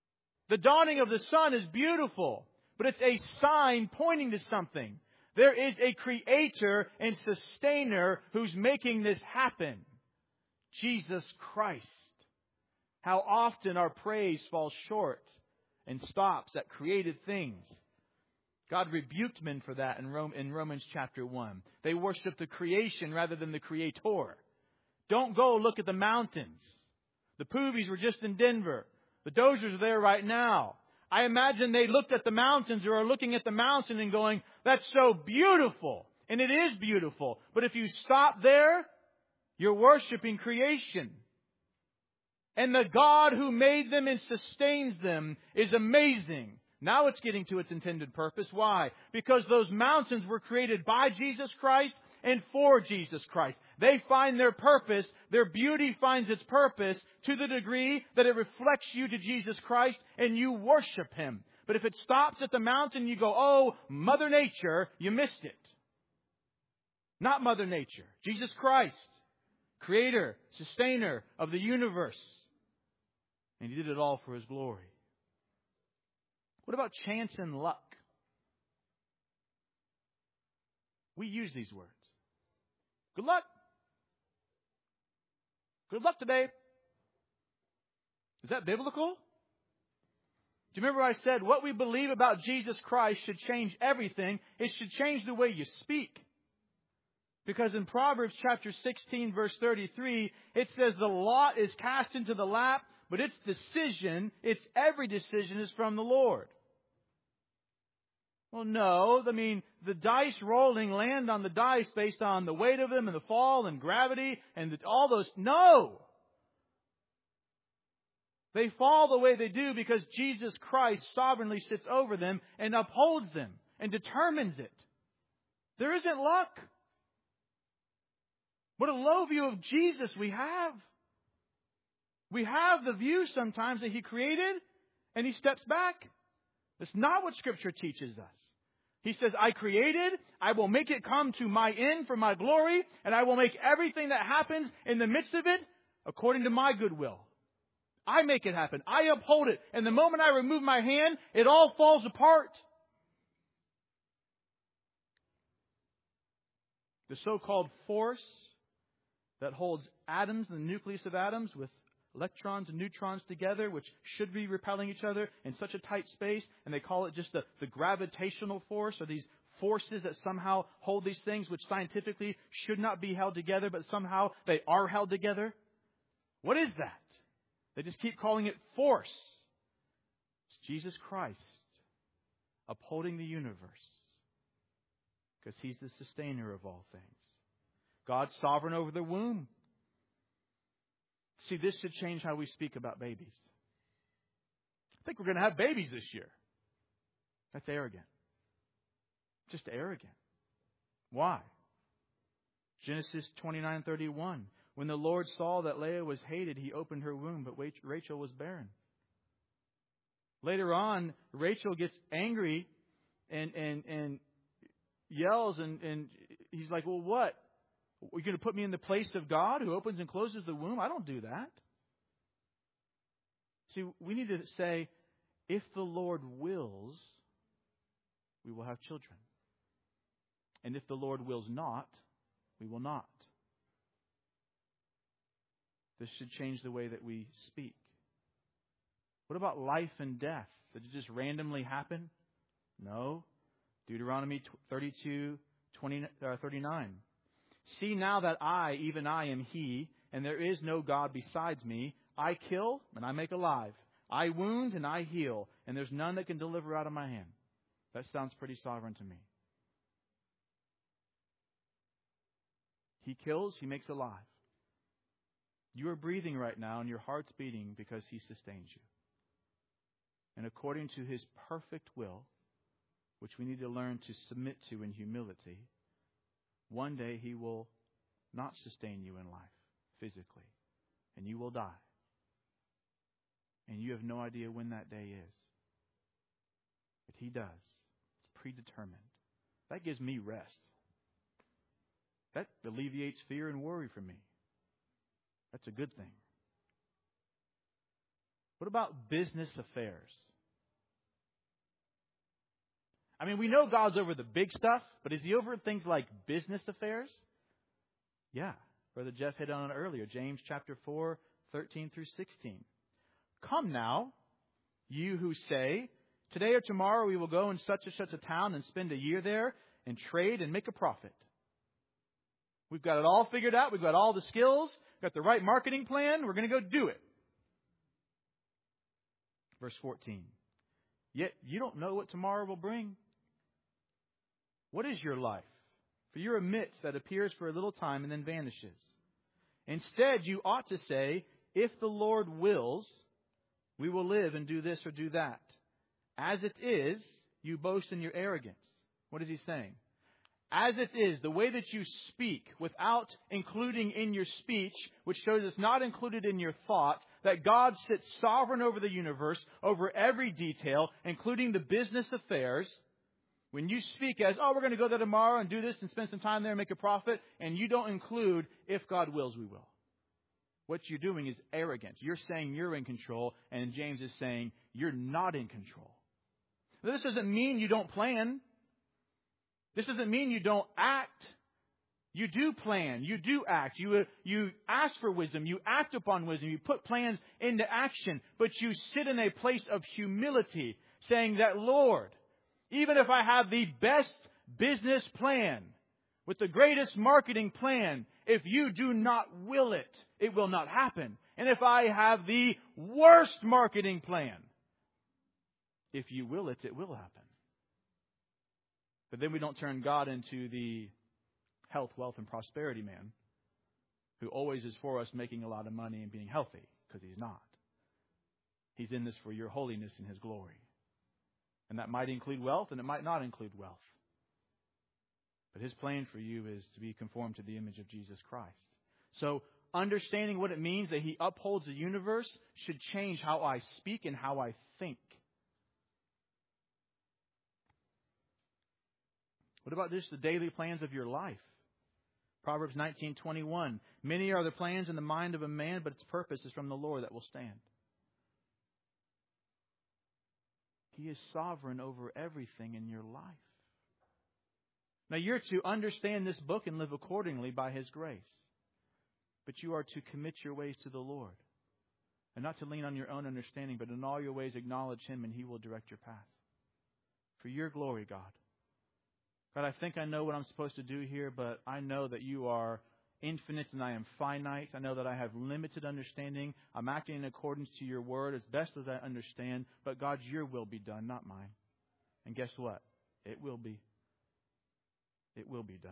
The dawning of the sun is beautiful, but it's a sign pointing to something. There is a creator and sustainer who's making this happen. Jesus Christ. How often our praise falls short and stops at created things. God rebuked men for that in Romans chapter 1. They worship the creation rather than the Creator. Don't go look at the mountains. The Poovies were just in Denver. The Dozers are there right now. I imagine they looked at the mountains or are looking at the mountain and going, that's so beautiful. And it is beautiful. But if you stop there, you're worshiping creation. And the God who made them and sustains them is amazing. Now it's getting to its intended purpose. Why? Because those mountains were created by Jesus Christ and for Jesus Christ. They find their purpose. Their beauty finds its purpose to the degree that it reflects you to Jesus Christ and you worship Him. But if it stops at the mountain, you go, oh, Mother Nature, you missed it. Not Mother Nature. Jesus Christ, Creator, Sustainer of the universe. And He did it all for His glory. What about chance and luck? We use these words. Good luck. Good luck today. Is that biblical? Do you remember I said what we believe about Jesus Christ should change everything? It should change the way you speak. Because in Proverbs chapter 16 verse 33, it says the lot is cast into the lap, but its every decision is from the Lord. Well, no. I mean, the dice rolling land on the dice based on the weight of them and the fall and gravity and all those. No. They fall the way they do because Jesus Christ sovereignly sits over them and upholds them and determines it. There isn't luck. What a low view of Jesus we have. We have the view sometimes that He created and He steps back. That's not what Scripture teaches us. He says, I created, I will make it come to my end for my glory, and I will make everything that happens in the midst of it according to my goodwill. I make it happen. I uphold it. And the moment I remove my hand, it all falls apart. The so-called force that holds atoms, the nucleus of atoms, with electrons and neutrons together, which should be repelling each other in such a tight space, and they call it just the gravitational force, or these forces that somehow hold these things, which scientifically should not be held together, but somehow they are held together. What is that? They just keep calling it force. It's Jesus Christ upholding the universe, because He's the sustainer of all things. God's sovereign over the womb. See, this should change how we speak about babies. I think we're going to have babies this year. That's arrogant. Just arrogant. Why? Genesis 29:31. When the Lord saw that Leah was hated, He opened her womb, but Rachel was barren. Later on, Rachel gets angry and yells, and He's like, well, what? Are you going to put me in the place of God who opens and closes the womb? I don't do that. See, we need to say, if the Lord wills, we will have children. And if the Lord wills not, we will not. This should change the way that we speak. What about life and death? Did it just randomly happen? No. Deuteronomy 32:39. See now that I, even I, am He, and there is no God besides me. I kill, and I make alive. I wound, and I heal, and there's none that can deliver out of my hand. That sounds pretty sovereign to me. He kills, He makes alive. You are breathing right now, and your heart's beating because He sustains you. And according to His perfect will, which we need to learn to submit to in humility, one day He will not sustain you in life physically, and you will die. And you have no idea when that day is. But He does. It's predetermined. That gives me rest. That alleviates fear and worry from me. That's a good thing. What about business affairs? I mean, we know God's over the big stuff, but is He over things like business affairs? Yeah. Brother Jeff hit on it earlier. James chapter 4, 13 through 16. Come now, you who say, today or tomorrow we will go in such and such a town and spend a year there and trade and make a profit. We've got it all figured out. We've got all the skills. We've got the right marketing plan. We're going to go do it. Verse 14. Yet you don't know what tomorrow will bring. What is your life? For you're a mist that appears for a little time and then vanishes. Instead, you ought to say, if the Lord wills, we will live and do this or do that. As it is, you boast in your arrogance. What is he saying? As it is, the way that you speak without including in your speech, which shows it's not included in your thought, that God sits sovereign over the universe, over every detail, including the business affairs. When you speak as, we're going to go there tomorrow and do this and spend some time there and make a profit, and you don't include, if God wills, we will. What you're doing is arrogance. You're saying you're in control, and James is saying you're not in control. This doesn't mean you don't plan. This doesn't mean you don't act. You do plan. You do act. You ask for wisdom. You act upon wisdom. You put plans into action. But you sit in a place of humility, saying that, Lord, even if I have the best business plan, with the greatest marketing plan, if you do not will it, it will not happen. And if I have the worst marketing plan, if you will it, it will happen. But then we don't turn God into the health, wealth, and prosperity man who always is for us making a lot of money and being healthy, because He's not. He's in this for your holiness and His glory. And that might include wealth and it might not include wealth. But His plan for you is to be conformed to the image of Jesus Christ. So understanding what it means that He upholds the universe should change how I speak and how I think. What about just the daily plans of your life? Proverbs 19:21. Many are the plans in the mind of a man, but its purpose is from the Lord that will stand. He is sovereign over everything in your life. Now you're to understand this book and live accordingly by His grace. But you are to commit your ways to the Lord. And not to lean on your own understanding, but in all your ways acknowledge Him and He will direct your path. For your glory, God. God, I think I know what I'm supposed to do here, but I know that You are infinite and I am finite. I know that I have limited understanding. I'm acting in accordance to Your word as best as I understand. But God, Your will be done, not mine. And guess what? It will be. It will be done.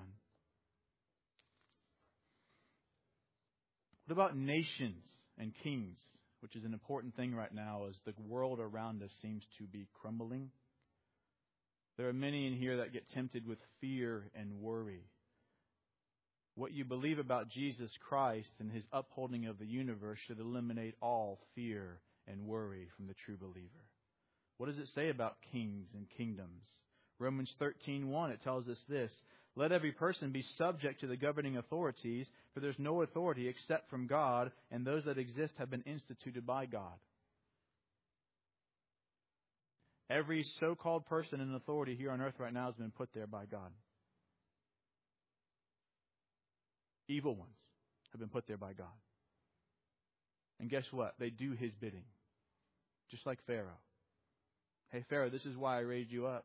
What about nations and kings, which is an important thing right now as the world around us seems to be crumbling? There are many in here that get tempted with fear and worry. What you believe about Jesus Christ and His upholding of the universe should eliminate all fear and worry from the true believer. What does it say about kings and kingdoms? Romans 13:1, it tells us this. Let every person be subject to the governing authorities, for there's no authority except from God, and those that exist have been instituted by God. Every so-called person in authority here on earth right now has been put there by God. Evil ones have been put there by God. And guess what? They do His bidding. Just like Pharaoh. Hey, Pharaoh, this is why I raised you up.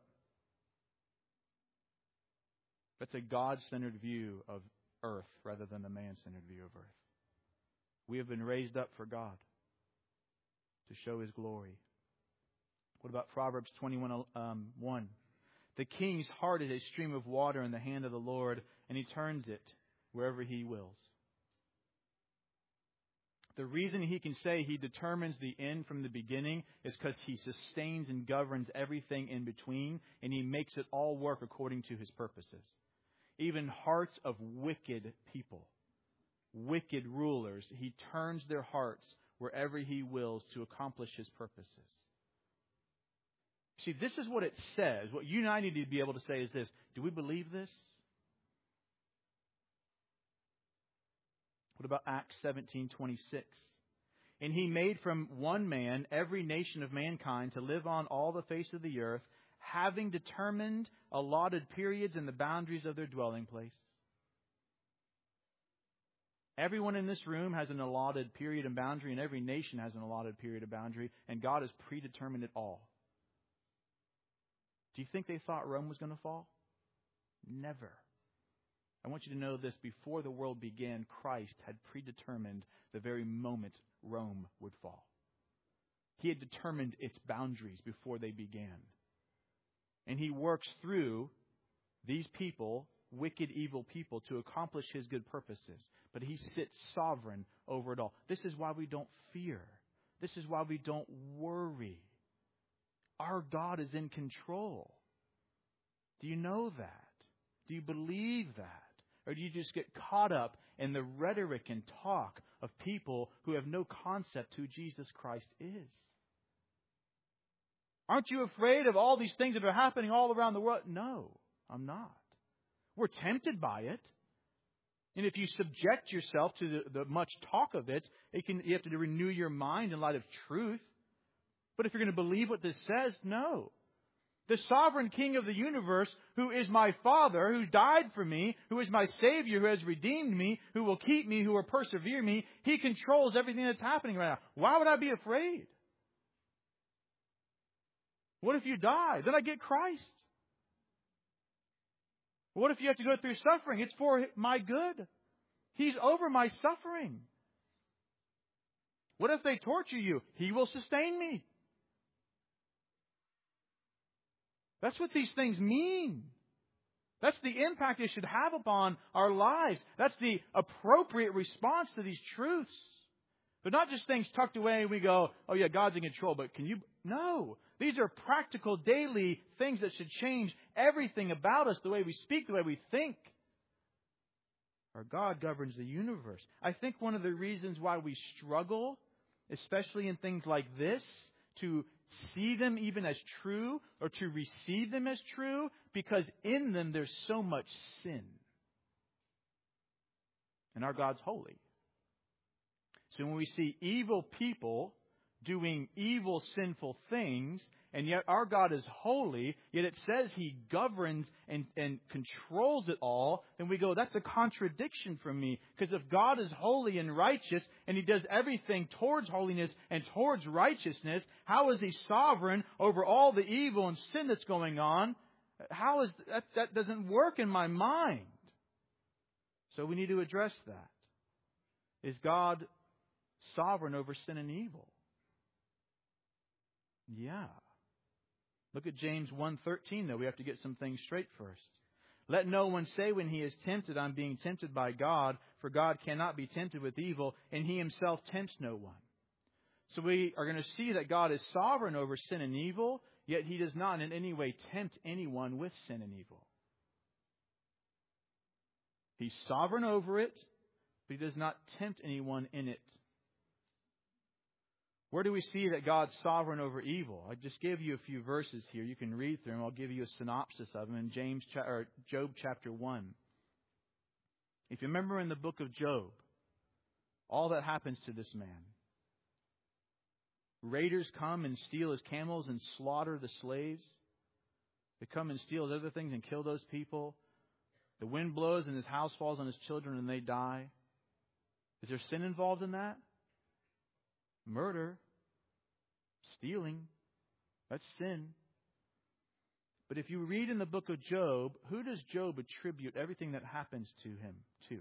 That's a God-centered view of earth rather than a man-centered view of earth. We have been raised up for God to show His glory. What about Proverbs 21:1? The king's heart is a stream of water in the hand of the Lord, and He turns it wherever He wills. The reason He can say He determines the end from the beginning is because He sustains and governs everything in between, and He makes it all work according to His purposes. Even hearts of wicked people, wicked rulers, He turns their hearts wherever He wills to accomplish His purposes. See, this is what it says. What you and I need to be able to say is this. Do we believe this? What about Acts 17:26? And He made from one man every nation of mankind to live on all the face of the earth, having determined allotted periods and the boundaries of their dwelling place. Everyone in this room has an allotted period and boundary, and every nation has an allotted period and boundary, and God has predetermined it all. Do you think they thought Rome was going to fall? Never. I want you to know this. Before the world began, Christ had predetermined the very moment Rome would fall. He had determined its boundaries before they began. And He works through these people, wicked, evil people, to accomplish His good purposes. But He sits sovereign over it all. This is why we don't fear. This is why we don't worry. Our God is in control. Do you know that? Do you believe that? Or do you just get caught up in the rhetoric and talk of people who have no concept who Jesus Christ is? Aren't you afraid of all these things that are happening all around the world? No, I'm not. We're tempted by it. And if you subject yourself to the much talk of it, you have to renew your mind in light of truth. But if you're going to believe what this says, no. The sovereign King of the universe, who is my Father, who died for me, who is my Savior, who has redeemed me, who will keep me, who will persevere me, He controls everything that's happening right now. Why would I be afraid? What if you die? Then I get Christ. What if you have to go through suffering? It's for my good. He's over my suffering. What if they torture you? He will sustain me. That's what these things mean. That's the impact it should have upon our lives. That's the appropriate response to these truths. But not just things tucked away and we go, oh yeah, God's in control, but can you? No. These are practical daily things that should change everything about us, the way we speak, the way we think. Our God governs the universe. I think one of the reasons why we struggle, especially in things like this, to see them even as true or to receive them as true, because in them there's so much sin. And our God's holy. So when we see evil people doing evil, sinful things, and yet our God is holy, yet it says He governs and controls it all, then we go, that's a contradiction from me. Because if God is holy and righteous, and He does everything towards holiness and towards righteousness, how is He sovereign over all the evil and sin that's going on? How is that doesn't work in my mind. So we need to address that. Is God sovereign over sin and evil? Yeah. Look at James 1:13, though. We have to get some things straight first. Let no one say when he is tempted, I'm being tempted by God, for God cannot be tempted with evil, and He Himself tempts no one. So we are going to see that God is sovereign over sin and evil, yet He does not in any way tempt anyone with sin and evil. He's sovereign over it, but He does not tempt anyone in it. Where do we see that God's sovereign over evil? I just gave you a few verses here. You can read through them. I'll give you a synopsis of them in Job chapter 1. If you remember in the book of Job, all that happens to this man. Raiders come and steal his camels and slaughter the slaves. They come and steal his other things and kill those people. The wind blows and his house falls on his children and they die. Is there sin involved in that? Murder, stealing, that's sin. But if you read in the book of Job, who does Job attribute everything that happens to him to?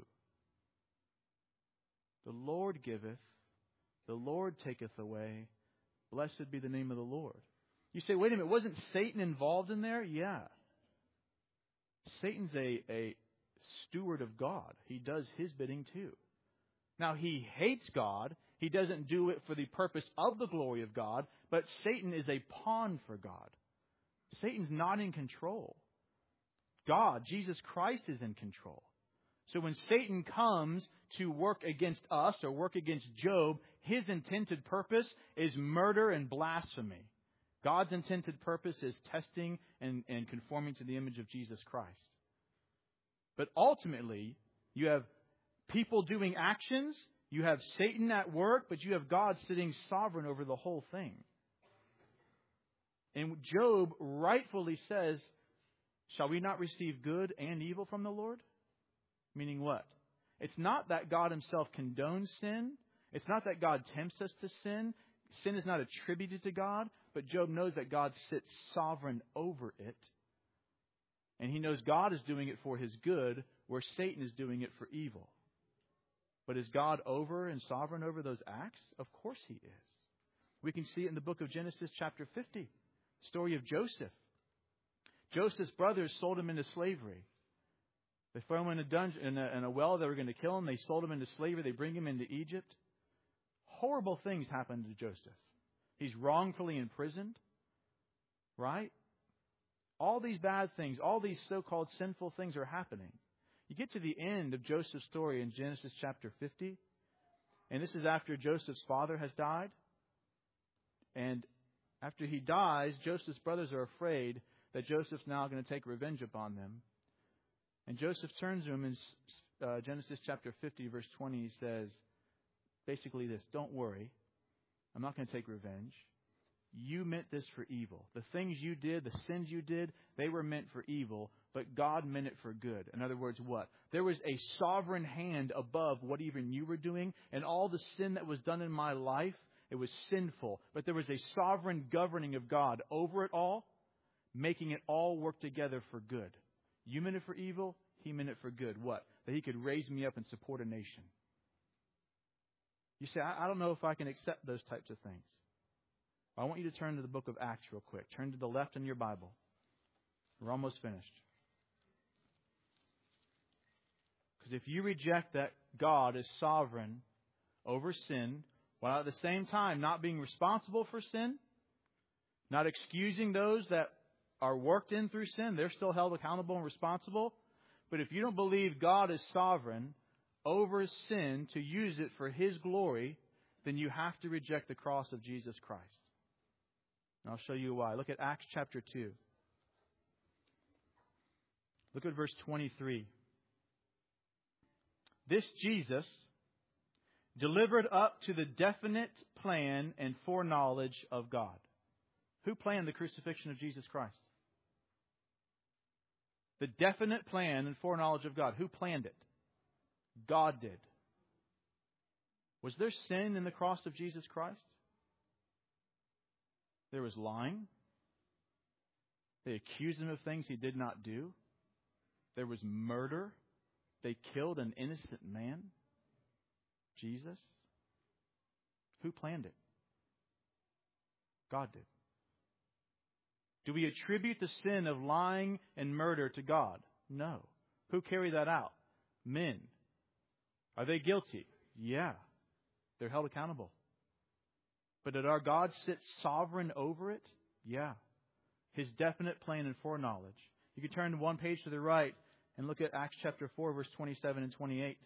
The Lord giveth, the Lord taketh away. Blessed be the name of the Lord. You say, wait a minute, wasn't Satan involved in there? Yeah. Satan's a steward of God. He does his bidding too. Now, he hates God. He doesn't do it for the purpose of the glory of God, but Satan is a pawn for God. Satan's not in control. God, Jesus Christ, is in control. So when Satan comes to work against us or work against Job, his intended purpose is murder and blasphemy. God's intended purpose is testing and conforming to the image of Jesus Christ. But ultimately, you have people doing actions. You have Satan at work, but you have God sitting sovereign over the whole thing. And Job rightfully says, shall we not receive good and evil from the Lord? Meaning what? It's not that God himself condones sin. It's not that God tempts us to sin. Sin is not attributed to God. But Job knows that God sits sovereign over it. And he knows God is doing it for his good, where Satan is doing it for evil. But is God over and sovereign over those acts? Of course he is. We can see it in the book of Genesis chapter 50. The story of Joseph. Joseph's brothers sold him into slavery. They throw him in a dungeon, in a well. They were going to kill him. They sold him into slavery. They bring him into Egypt. Horrible things happen to Joseph. He's wrongfully imprisoned. Right? All these bad things, all these so-called sinful things are happening. You get to the end of Joseph's story in Genesis chapter 50. And this is after Joseph's father has died. And after he dies, Joseph's brothers are afraid that Joseph's now going to take revenge upon them. And Joseph turns to him in Genesis chapter 50, verse 20. He says, basically this, don't worry. I'm not going to take revenge. You meant this for evil. The things you did, the sins you did, they were meant for evil, but God meant it for good. In other words, what? There was a sovereign hand above what even you were doing, and all the sin that was done in my life, it was sinful. But there was a sovereign governing of God over it all, making it all work together for good. You meant it for evil, he meant it for good. What? That he could raise me up and support a nation. You say, I don't know if I can accept those types of things. I want you to turn to the book of Acts real quick. Turn to the left in your Bible. We're almost finished. Because if you reject that God is sovereign over sin, while at the same time not being responsible for sin, not excusing those that are worked in through sin, they're still held accountable and responsible. But if you don't believe God is sovereign over sin to use it for His glory, then you have to reject the cross of Jesus Christ. And I'll show you why. Look at Acts chapter 2. Look at verse 23. This Jesus, delivered up to the definite plan and foreknowledge of God. Who planned the crucifixion of Jesus Christ? The definite plan and foreknowledge of God. Who planned it? God did. Was there sin in the cross of Jesus Christ? There was lying. They accused him of things he did not do. There was murder. They killed an innocent man. Jesus. Who planned it? God did. Do we attribute the sin of lying and murder to God? No. Who carried that out? Men. Are they guilty? Yeah. They're held accountable. But did our God sit sovereign over it? Yeah. His definite plan and foreknowledge. You can turn one page to the right and look at Acts chapter 4, verse 27 and 28.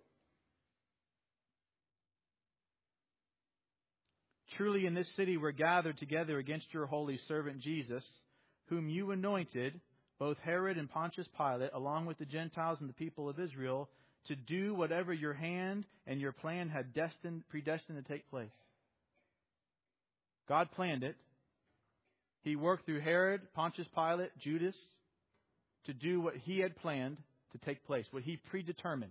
Truly in this city we're gathered together against your holy servant Jesus, whom you anointed, both Herod and Pontius Pilate, along with the Gentiles and the people of Israel, to do whatever your hand and your plan had predestined to take place. God planned it. He worked through Herod, Pontius Pilate, Judas, to do what he had planned to take place, what he predetermined.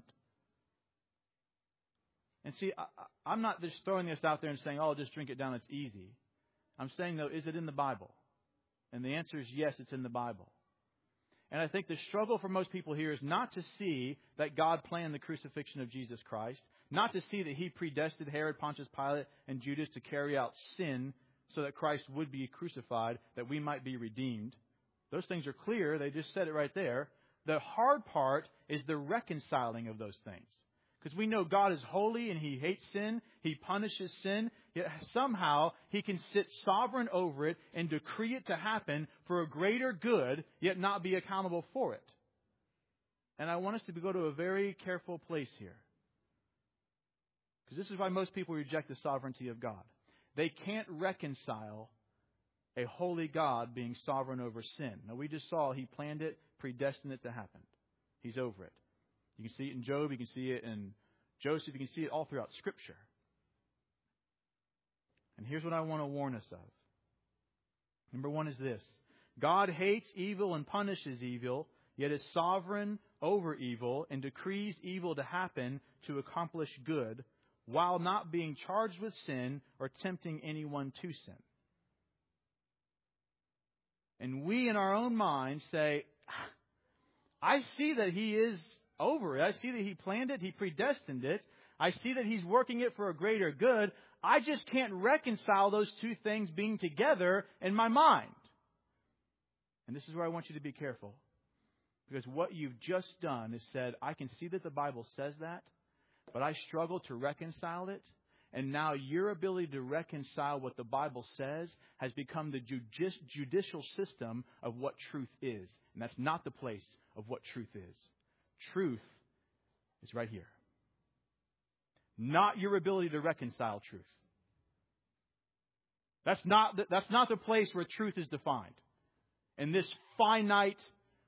And see, I'm not just throwing this out there and saying, oh, just drink it down, it's easy. I'm saying, though, is it in the Bible? And the answer is yes, it's in the Bible. And I think the struggle for most people here is not to see that God planned the crucifixion of Jesus Christ, not to see that He predestined Herod, Pontius Pilate, and Judas to carry out sin so that Christ would be crucified, that we might be redeemed. Those things are clear. They just said it right there. The hard part is the reconciling of those things. Because we know God is holy and He hates sin. He punishes sin. Yet somehow He can sit sovereign over it and decree it to happen for a greater good, yet not be accountable for it. And I want us to go to a very careful place here. Because this is why most people reject the sovereignty of God. They can't reconcile a holy God being sovereign over sin. Now, we just saw He planned it, predestined it to happen. He's over it. You can see it in Job. You can see it in Joseph. You can see it all throughout Scripture. And here's what I want to warn us of. Number one is this. God hates evil and punishes evil, yet is sovereign over evil and decrees evil to happen to accomplish good, while not being charged with sin or tempting anyone to sin. And we in our own mind say, I see that He is over it. I see that He planned it. He predestined it. I see that He's working it for a greater good. I just can't reconcile those two things being together in my mind. And this is where I want you to be careful. Because what you've just done is said, I can see that the Bible says that, but I struggle to reconcile it. And now your ability to reconcile what the Bible says has become the judicial system of what truth is. And that's not the place of what truth is. Truth is right here. Not your ability to reconcile truth. That's not the place where truth is defined. And this finite,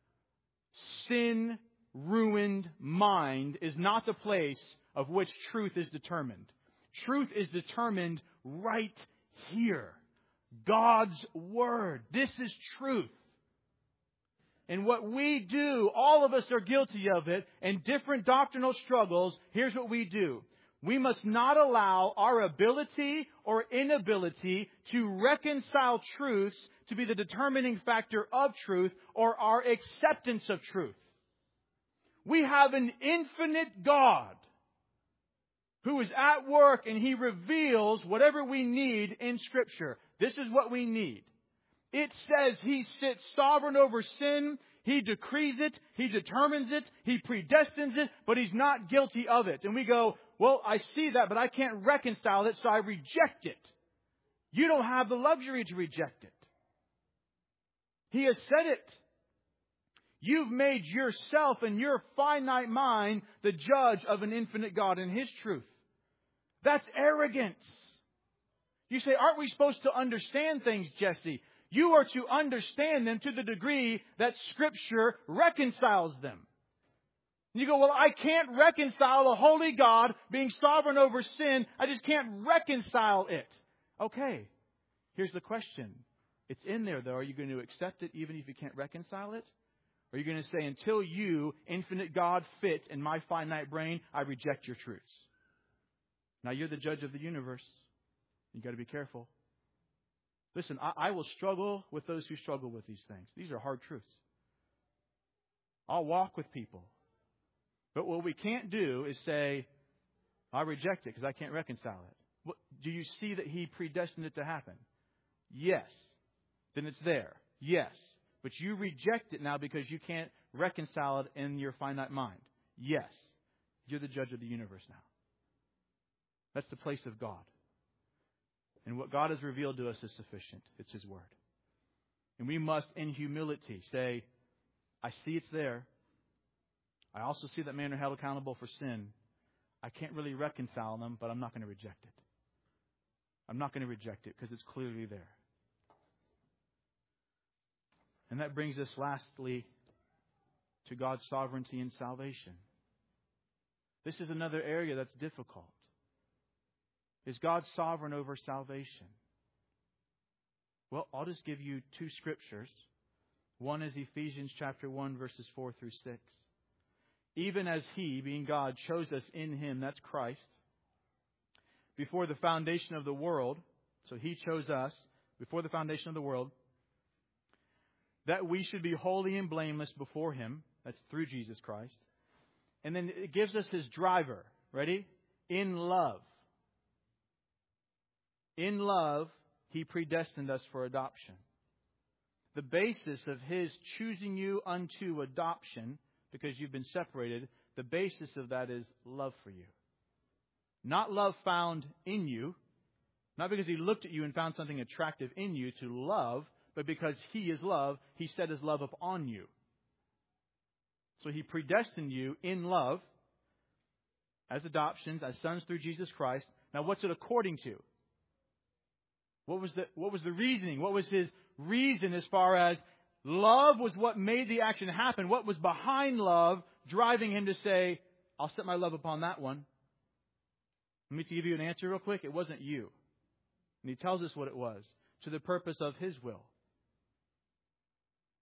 sin-ruined mind is not the place of which truth is determined. Truth is determined right here. God's Word. This is truth. And what we do, all of us are guilty of it, in different doctrinal struggles, here's what we do. We must not allow our ability or inability to reconcile truths to be the determining factor of truth or our acceptance of truth. We have an infinite God who is at work, and He reveals whatever we need in Scripture. This is what we need. It says He sits sovereign over sin. He decrees it. He determines it. He predestines it. But He's not guilty of it. And we go, well, I see that, but I can't reconcile it, so I reject it. You don't have the luxury to reject it. He has said it. You've made yourself and your finite mind the judge of an infinite God and His truth. That's arrogance. You say, aren't we supposed to understand things, Jesse? You are to understand them to the degree that Scripture reconciles them. You go, well, I can't reconcile a holy God being sovereign over sin. I just can't reconcile it. Okay, here's the question. It's in there, though. Are you going to accept it even if you can't reconcile it? Or are you going to say, until you, infinite God, fit in my finite brain, I reject your truths? Now, you're the judge of the universe. You've got to be careful. Listen, I will struggle with those who struggle with these things. These are hard truths. I'll walk with people. But what we can't do is say, I reject it because I can't reconcile it. Do you see that He predestined it to happen? Yes. Then it's there. Yes. But you reject it now because you can't reconcile it in your finite mind. Yes. You're the judge of the universe now. That's the place of God. And what God has revealed to us is sufficient. It's His Word. And we must, in humility, say, I see it's there. I also see that men are held accountable for sin. I can't really reconcile them, but I'm not going to reject it. I'm not going to reject it because it's clearly there. And that brings us lastly to God's sovereignty and salvation. This is another area that's difficult. Is God sovereign over salvation? Well, I'll just give you two scriptures. One is Ephesians chapter 1, verses 4 through 6. Even as He, being God, chose us in Him, that's Christ, before the foundation of the world, so He chose us before the foundation of the world, that we should be holy and blameless before Him, that's through Jesus Christ. And then it gives us His driver, ready? In love. In love, He predestined us for adoption. The basis of His choosing you unto adoption, because you've been separated, the basis of that is love for you. Not love found in you, not because He looked at you and found something attractive in you to love, but because He is love, He set His love upon you. So He predestined you in love as adoptions, as sons through Jesus Christ. Now what's it according to? What was the reasoning? What was His reason as far as love was what made the action happen? What was behind love driving Him to say, I'll set my love upon that one? Let me give you an answer real quick. It wasn't you. And He tells us what it was. To the purpose of His will.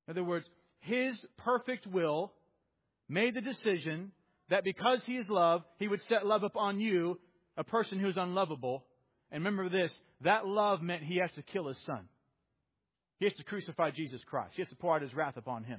In other words, His perfect will made the decision that because He is love, He would set love upon you, a person who is unlovable. And remember this, that love meant He has to kill His Son. He has to crucify Jesus Christ. He has to pour out His wrath upon Him.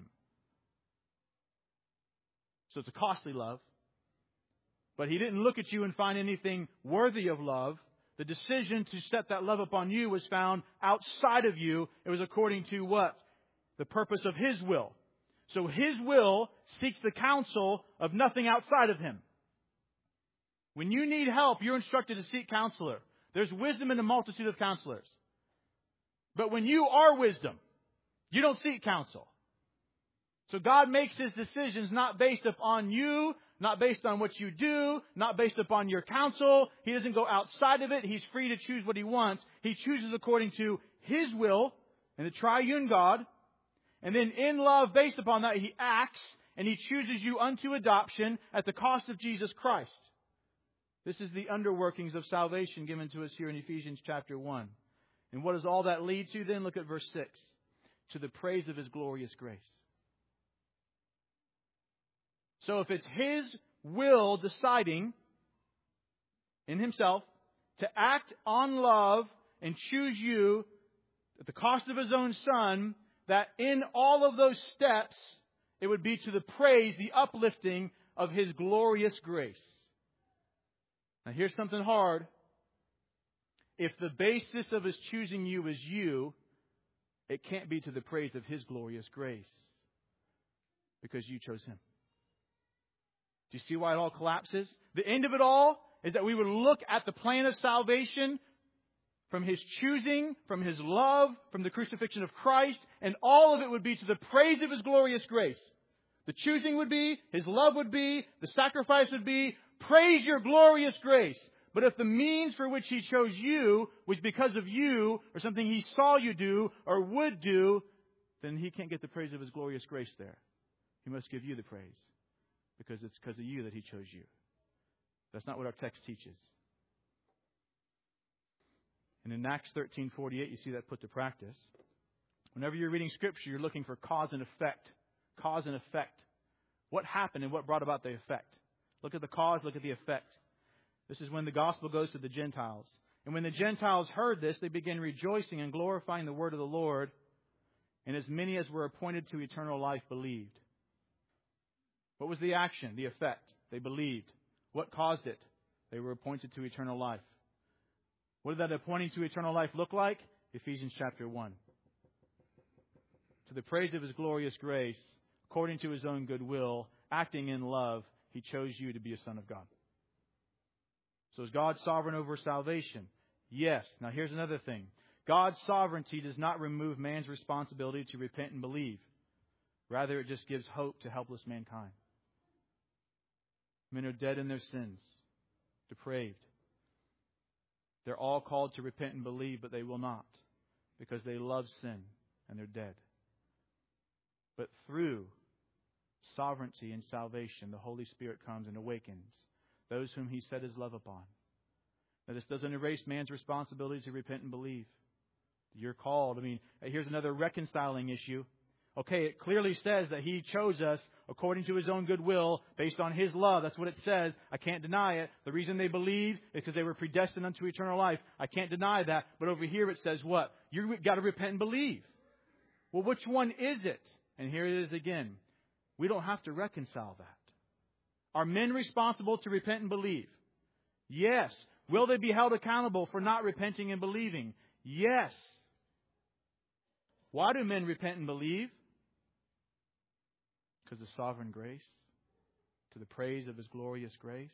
So it's a costly love. But He didn't look at you and find anything worthy of love. The decision to set that love upon you was found outside of you. It was according to what? The purpose of His will. So His will seeks the counsel of nothing outside of Him. When you need help, you're instructed to seek counselor. There's wisdom in a multitude of counselors. But when you are wisdom, you don't seek counsel. So God makes His decisions not based upon you, not based on what you do, not based upon your counsel. He doesn't go outside of it. He's free to choose what He wants. He chooses according to His will and the triune God. And then in love, based upon that, He acts and He chooses you unto adoption at the cost of Jesus Christ. This is the underworkings of salvation given to us here in Ephesians chapter 1. And what does all that lead to then? Look at verse 6. To the praise of His glorious grace. So if it's His will deciding in Himself to act on love and choose you at the cost of His own Son, that in all of those steps, it would be to the praise, the uplifting of His glorious grace. Now here's something hard. If the basis of His choosing you is you, it can't be to the praise of His glorious grace. Because you chose Him. Do you see why it all collapses? The end of it all is that we would look at the plan of salvation from His choosing, from His love, from the crucifixion of Christ, and all of it would be to the praise of His glorious grace. The choosing would be, His love would be, the sacrifice would be, praise your glorious grace. But if the means for which He chose you was because of you, or something He saw you do, or would do, then He can't get the praise of His glorious grace there. He must give you the praise. Because it's because of you that He chose you. That's not what our text teaches. And in Acts 13:48, you see that put to practice. Whenever you're reading Scripture, you're looking for cause and effect. Cause and effect. What happened and what brought about the effect? Look at the cause, look at the effect. This is when the gospel goes to the Gentiles. And when the Gentiles heard this, they began rejoicing and glorifying the word of the Lord. And as many as were appointed to eternal life believed. What was the action, the effect? They believed. What caused it? They were appointed to eternal life. What did that appointing to eternal life look like? Ephesians chapter 1. To the praise of His glorious grace, according to His own good will, acting in love, He chose you to be a son of God. So is God sovereign over salvation? Yes. Now here's another thing. God's sovereignty does not remove man's responsibility to repent and believe. Rather, it just gives hope to helpless mankind. Men are dead in their sins, depraved. They're all called to repent and believe, but they will not, because they love sin and they're dead. But through sovereignty and salvation, the Holy Spirit comes and awakens those whom He set His love upon. Now, this doesn't erase man's responsibility to repent and believe. You're called. Here's another reconciling issue. Okay, it clearly says that He chose us according to His own good will, based on His love. That's what it says. I can't deny it. The reason they believed is because they were predestined unto eternal life. I can't deny that. But over here it says what? You've got to repent and believe. Well, which one is it? And here it is again. We don't have to reconcile that. Are men responsible to repent and believe? Yes. Will they be held accountable for not repenting and believing? Yes. Why do men repent and believe? Because of sovereign grace, to the praise of His glorious grace.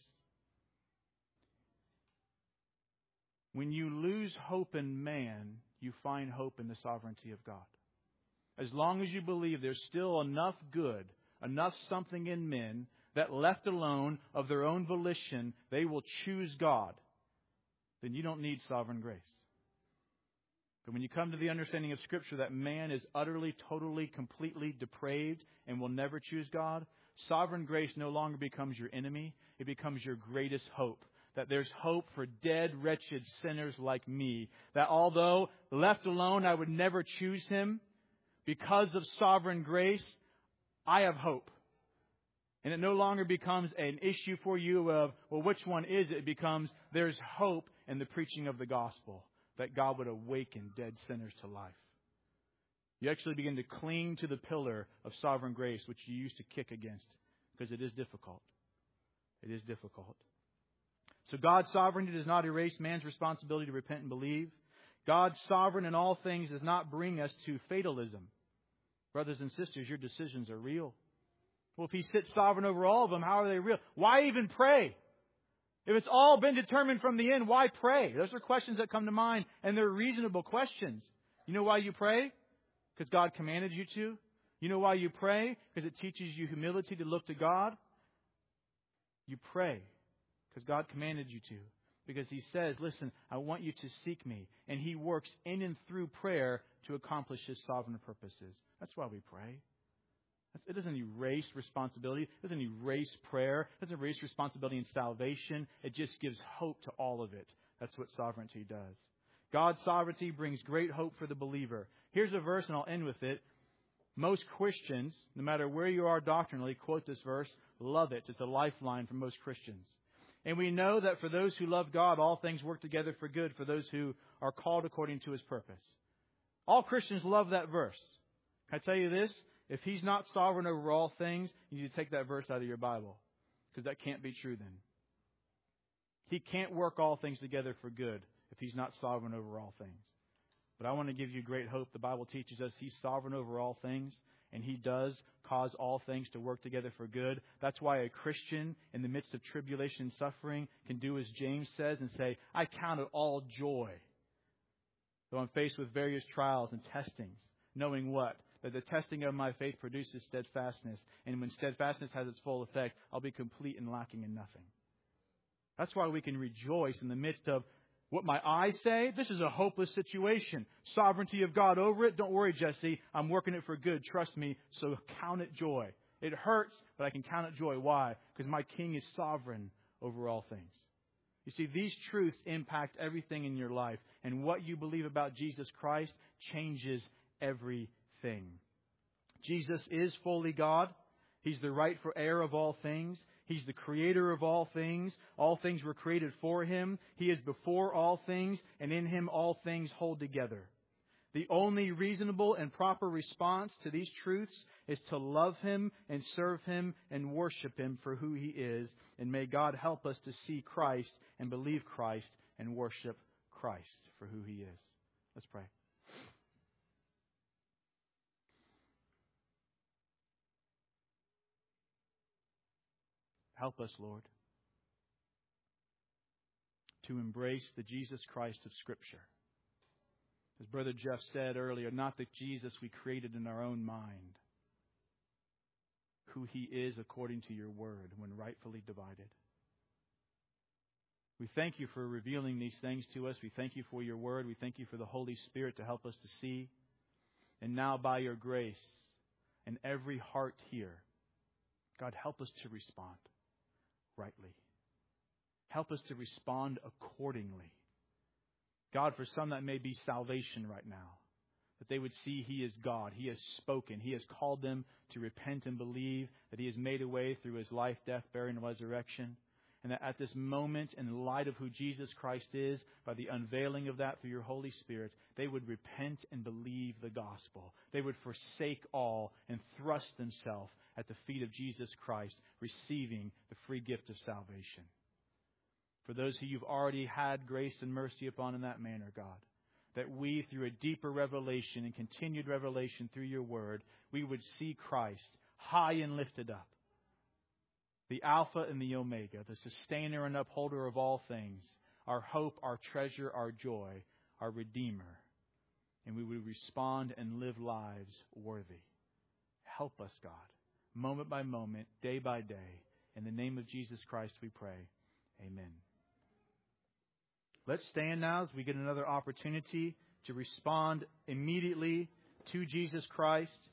When you lose hope in man, you find hope in the sovereignty of God. As long as you believe there's still enough good, enough something in men that left alone of their own volition, they will choose God, then you don't need sovereign grace. But when you come to the understanding of Scripture that man is utterly, totally, completely depraved and will never choose God, sovereign grace no longer becomes your enemy. It becomes your greatest hope. That there's hope for dead, wretched sinners like me. That although left alone I would never choose Him, because of sovereign grace, I have hope. And it no longer becomes an issue for you of, well, which one is it? It becomes, there's hope in the preaching of the gospel, that God would awaken dead sinners to life. You actually begin to cling to the pillar of sovereign grace, which you used to kick against, because it is difficult. It is difficult. So God's sovereignty does not erase man's responsibility to repent and believe. God's sovereign in all things does not bring us to fatalism. Brothers and sisters, your decisions are real. Well, if He sits sovereign over all of them, how are they real? Why even pray? If it's all been determined from the end, why pray? Those are questions that come to mind, and they're reasonable questions. You know why you pray? Because God commanded you to. You know why you pray? Because it teaches you humility to look to God. You pray because God commanded you to. Because He says, listen, I want you to seek Me. And He works in and through prayer to accomplish His sovereign purposes. That's why we pray. It doesn't erase responsibility. It doesn't erase prayer. It doesn't erase responsibility in salvation. It just gives hope to all of it. That's what sovereignty does. God's sovereignty brings great hope for the believer. Here's a verse, and I'll end with it. Most Christians, no matter where you are doctrinally, quote this verse, love it. It's a lifeline for most Christians. And we know that for those who love God, all things work together for good for those who are called according to His purpose. All Christians love that verse. Can I tell you this? If He's not sovereign over all things, you need to take that verse out of your Bible, because that can't be true then. He can't work all things together for good if He's not sovereign over all things. But I want to give you great hope. The Bible teaches us He's sovereign over all things, and He does cause all things to work together for good. That's why a Christian in the midst of tribulation and suffering can do as James says and say, I count it all joy, though I'm faced with various trials and testings, knowing what? That the testing of my faith produces steadfastness. And when steadfastness has its full effect, I'll be complete and lacking in nothing. That's why we can rejoice in the midst of what my eyes say. This is a hopeless situation. Sovereignty of God over it. Don't worry, Jesse. I'm working it for good. Trust me. So count it joy. It hurts, but I can count it joy. Why? Because my King is sovereign over all things. You see, these truths impact everything in your life. And what you believe about Jesus Christ changes everything. Jesus is fully God. He's the rightful heir of all things. He's the creator of all things. All things were created for Him. He is before all things, and in Him all things hold together. The only reasonable and proper response to these truths is to love Him and serve Him and worship Him for who He is. And may God help us to see Christ and believe Christ and worship Christ for who He is. Let's pray. Help us, Lord, to embrace the Jesus Christ of Scripture. As Brother Jeff said earlier, not the Jesus we created in our own mind, who He is according to Your Word when rightfully divided. We thank You for revealing these things to us. We thank You for Your Word. We thank You for the Holy Spirit to help us to see. And now by Your grace and every heart here, God, help us to respond rightly. Help us to respond accordingly. God, for some that may be salvation right now, that they would see He is God. He has spoken. He has called them to repent and believe, that He has made a way through His life, death, burial, and resurrection. And that at this moment, in light of who Jesus Christ is, by the unveiling of that through Your Holy Spirit, they would repent and believe the gospel. They would forsake all and thrust themselves at the feet of Jesus Christ, receiving the free gift of salvation. For those who You've already had grace and mercy upon in that manner, God, that we, through a deeper revelation and continued revelation through Your Word, we would see Christ high and lifted up, the Alpha and the Omega, the sustainer and upholder of all things, our hope, our treasure, our joy, our Redeemer. And we would respond and live lives worthy. Help us, God, moment by moment, day by day. In the name of Jesus Christ we pray. Amen. Let's stand now as we get another opportunity to respond immediately to Jesus Christ.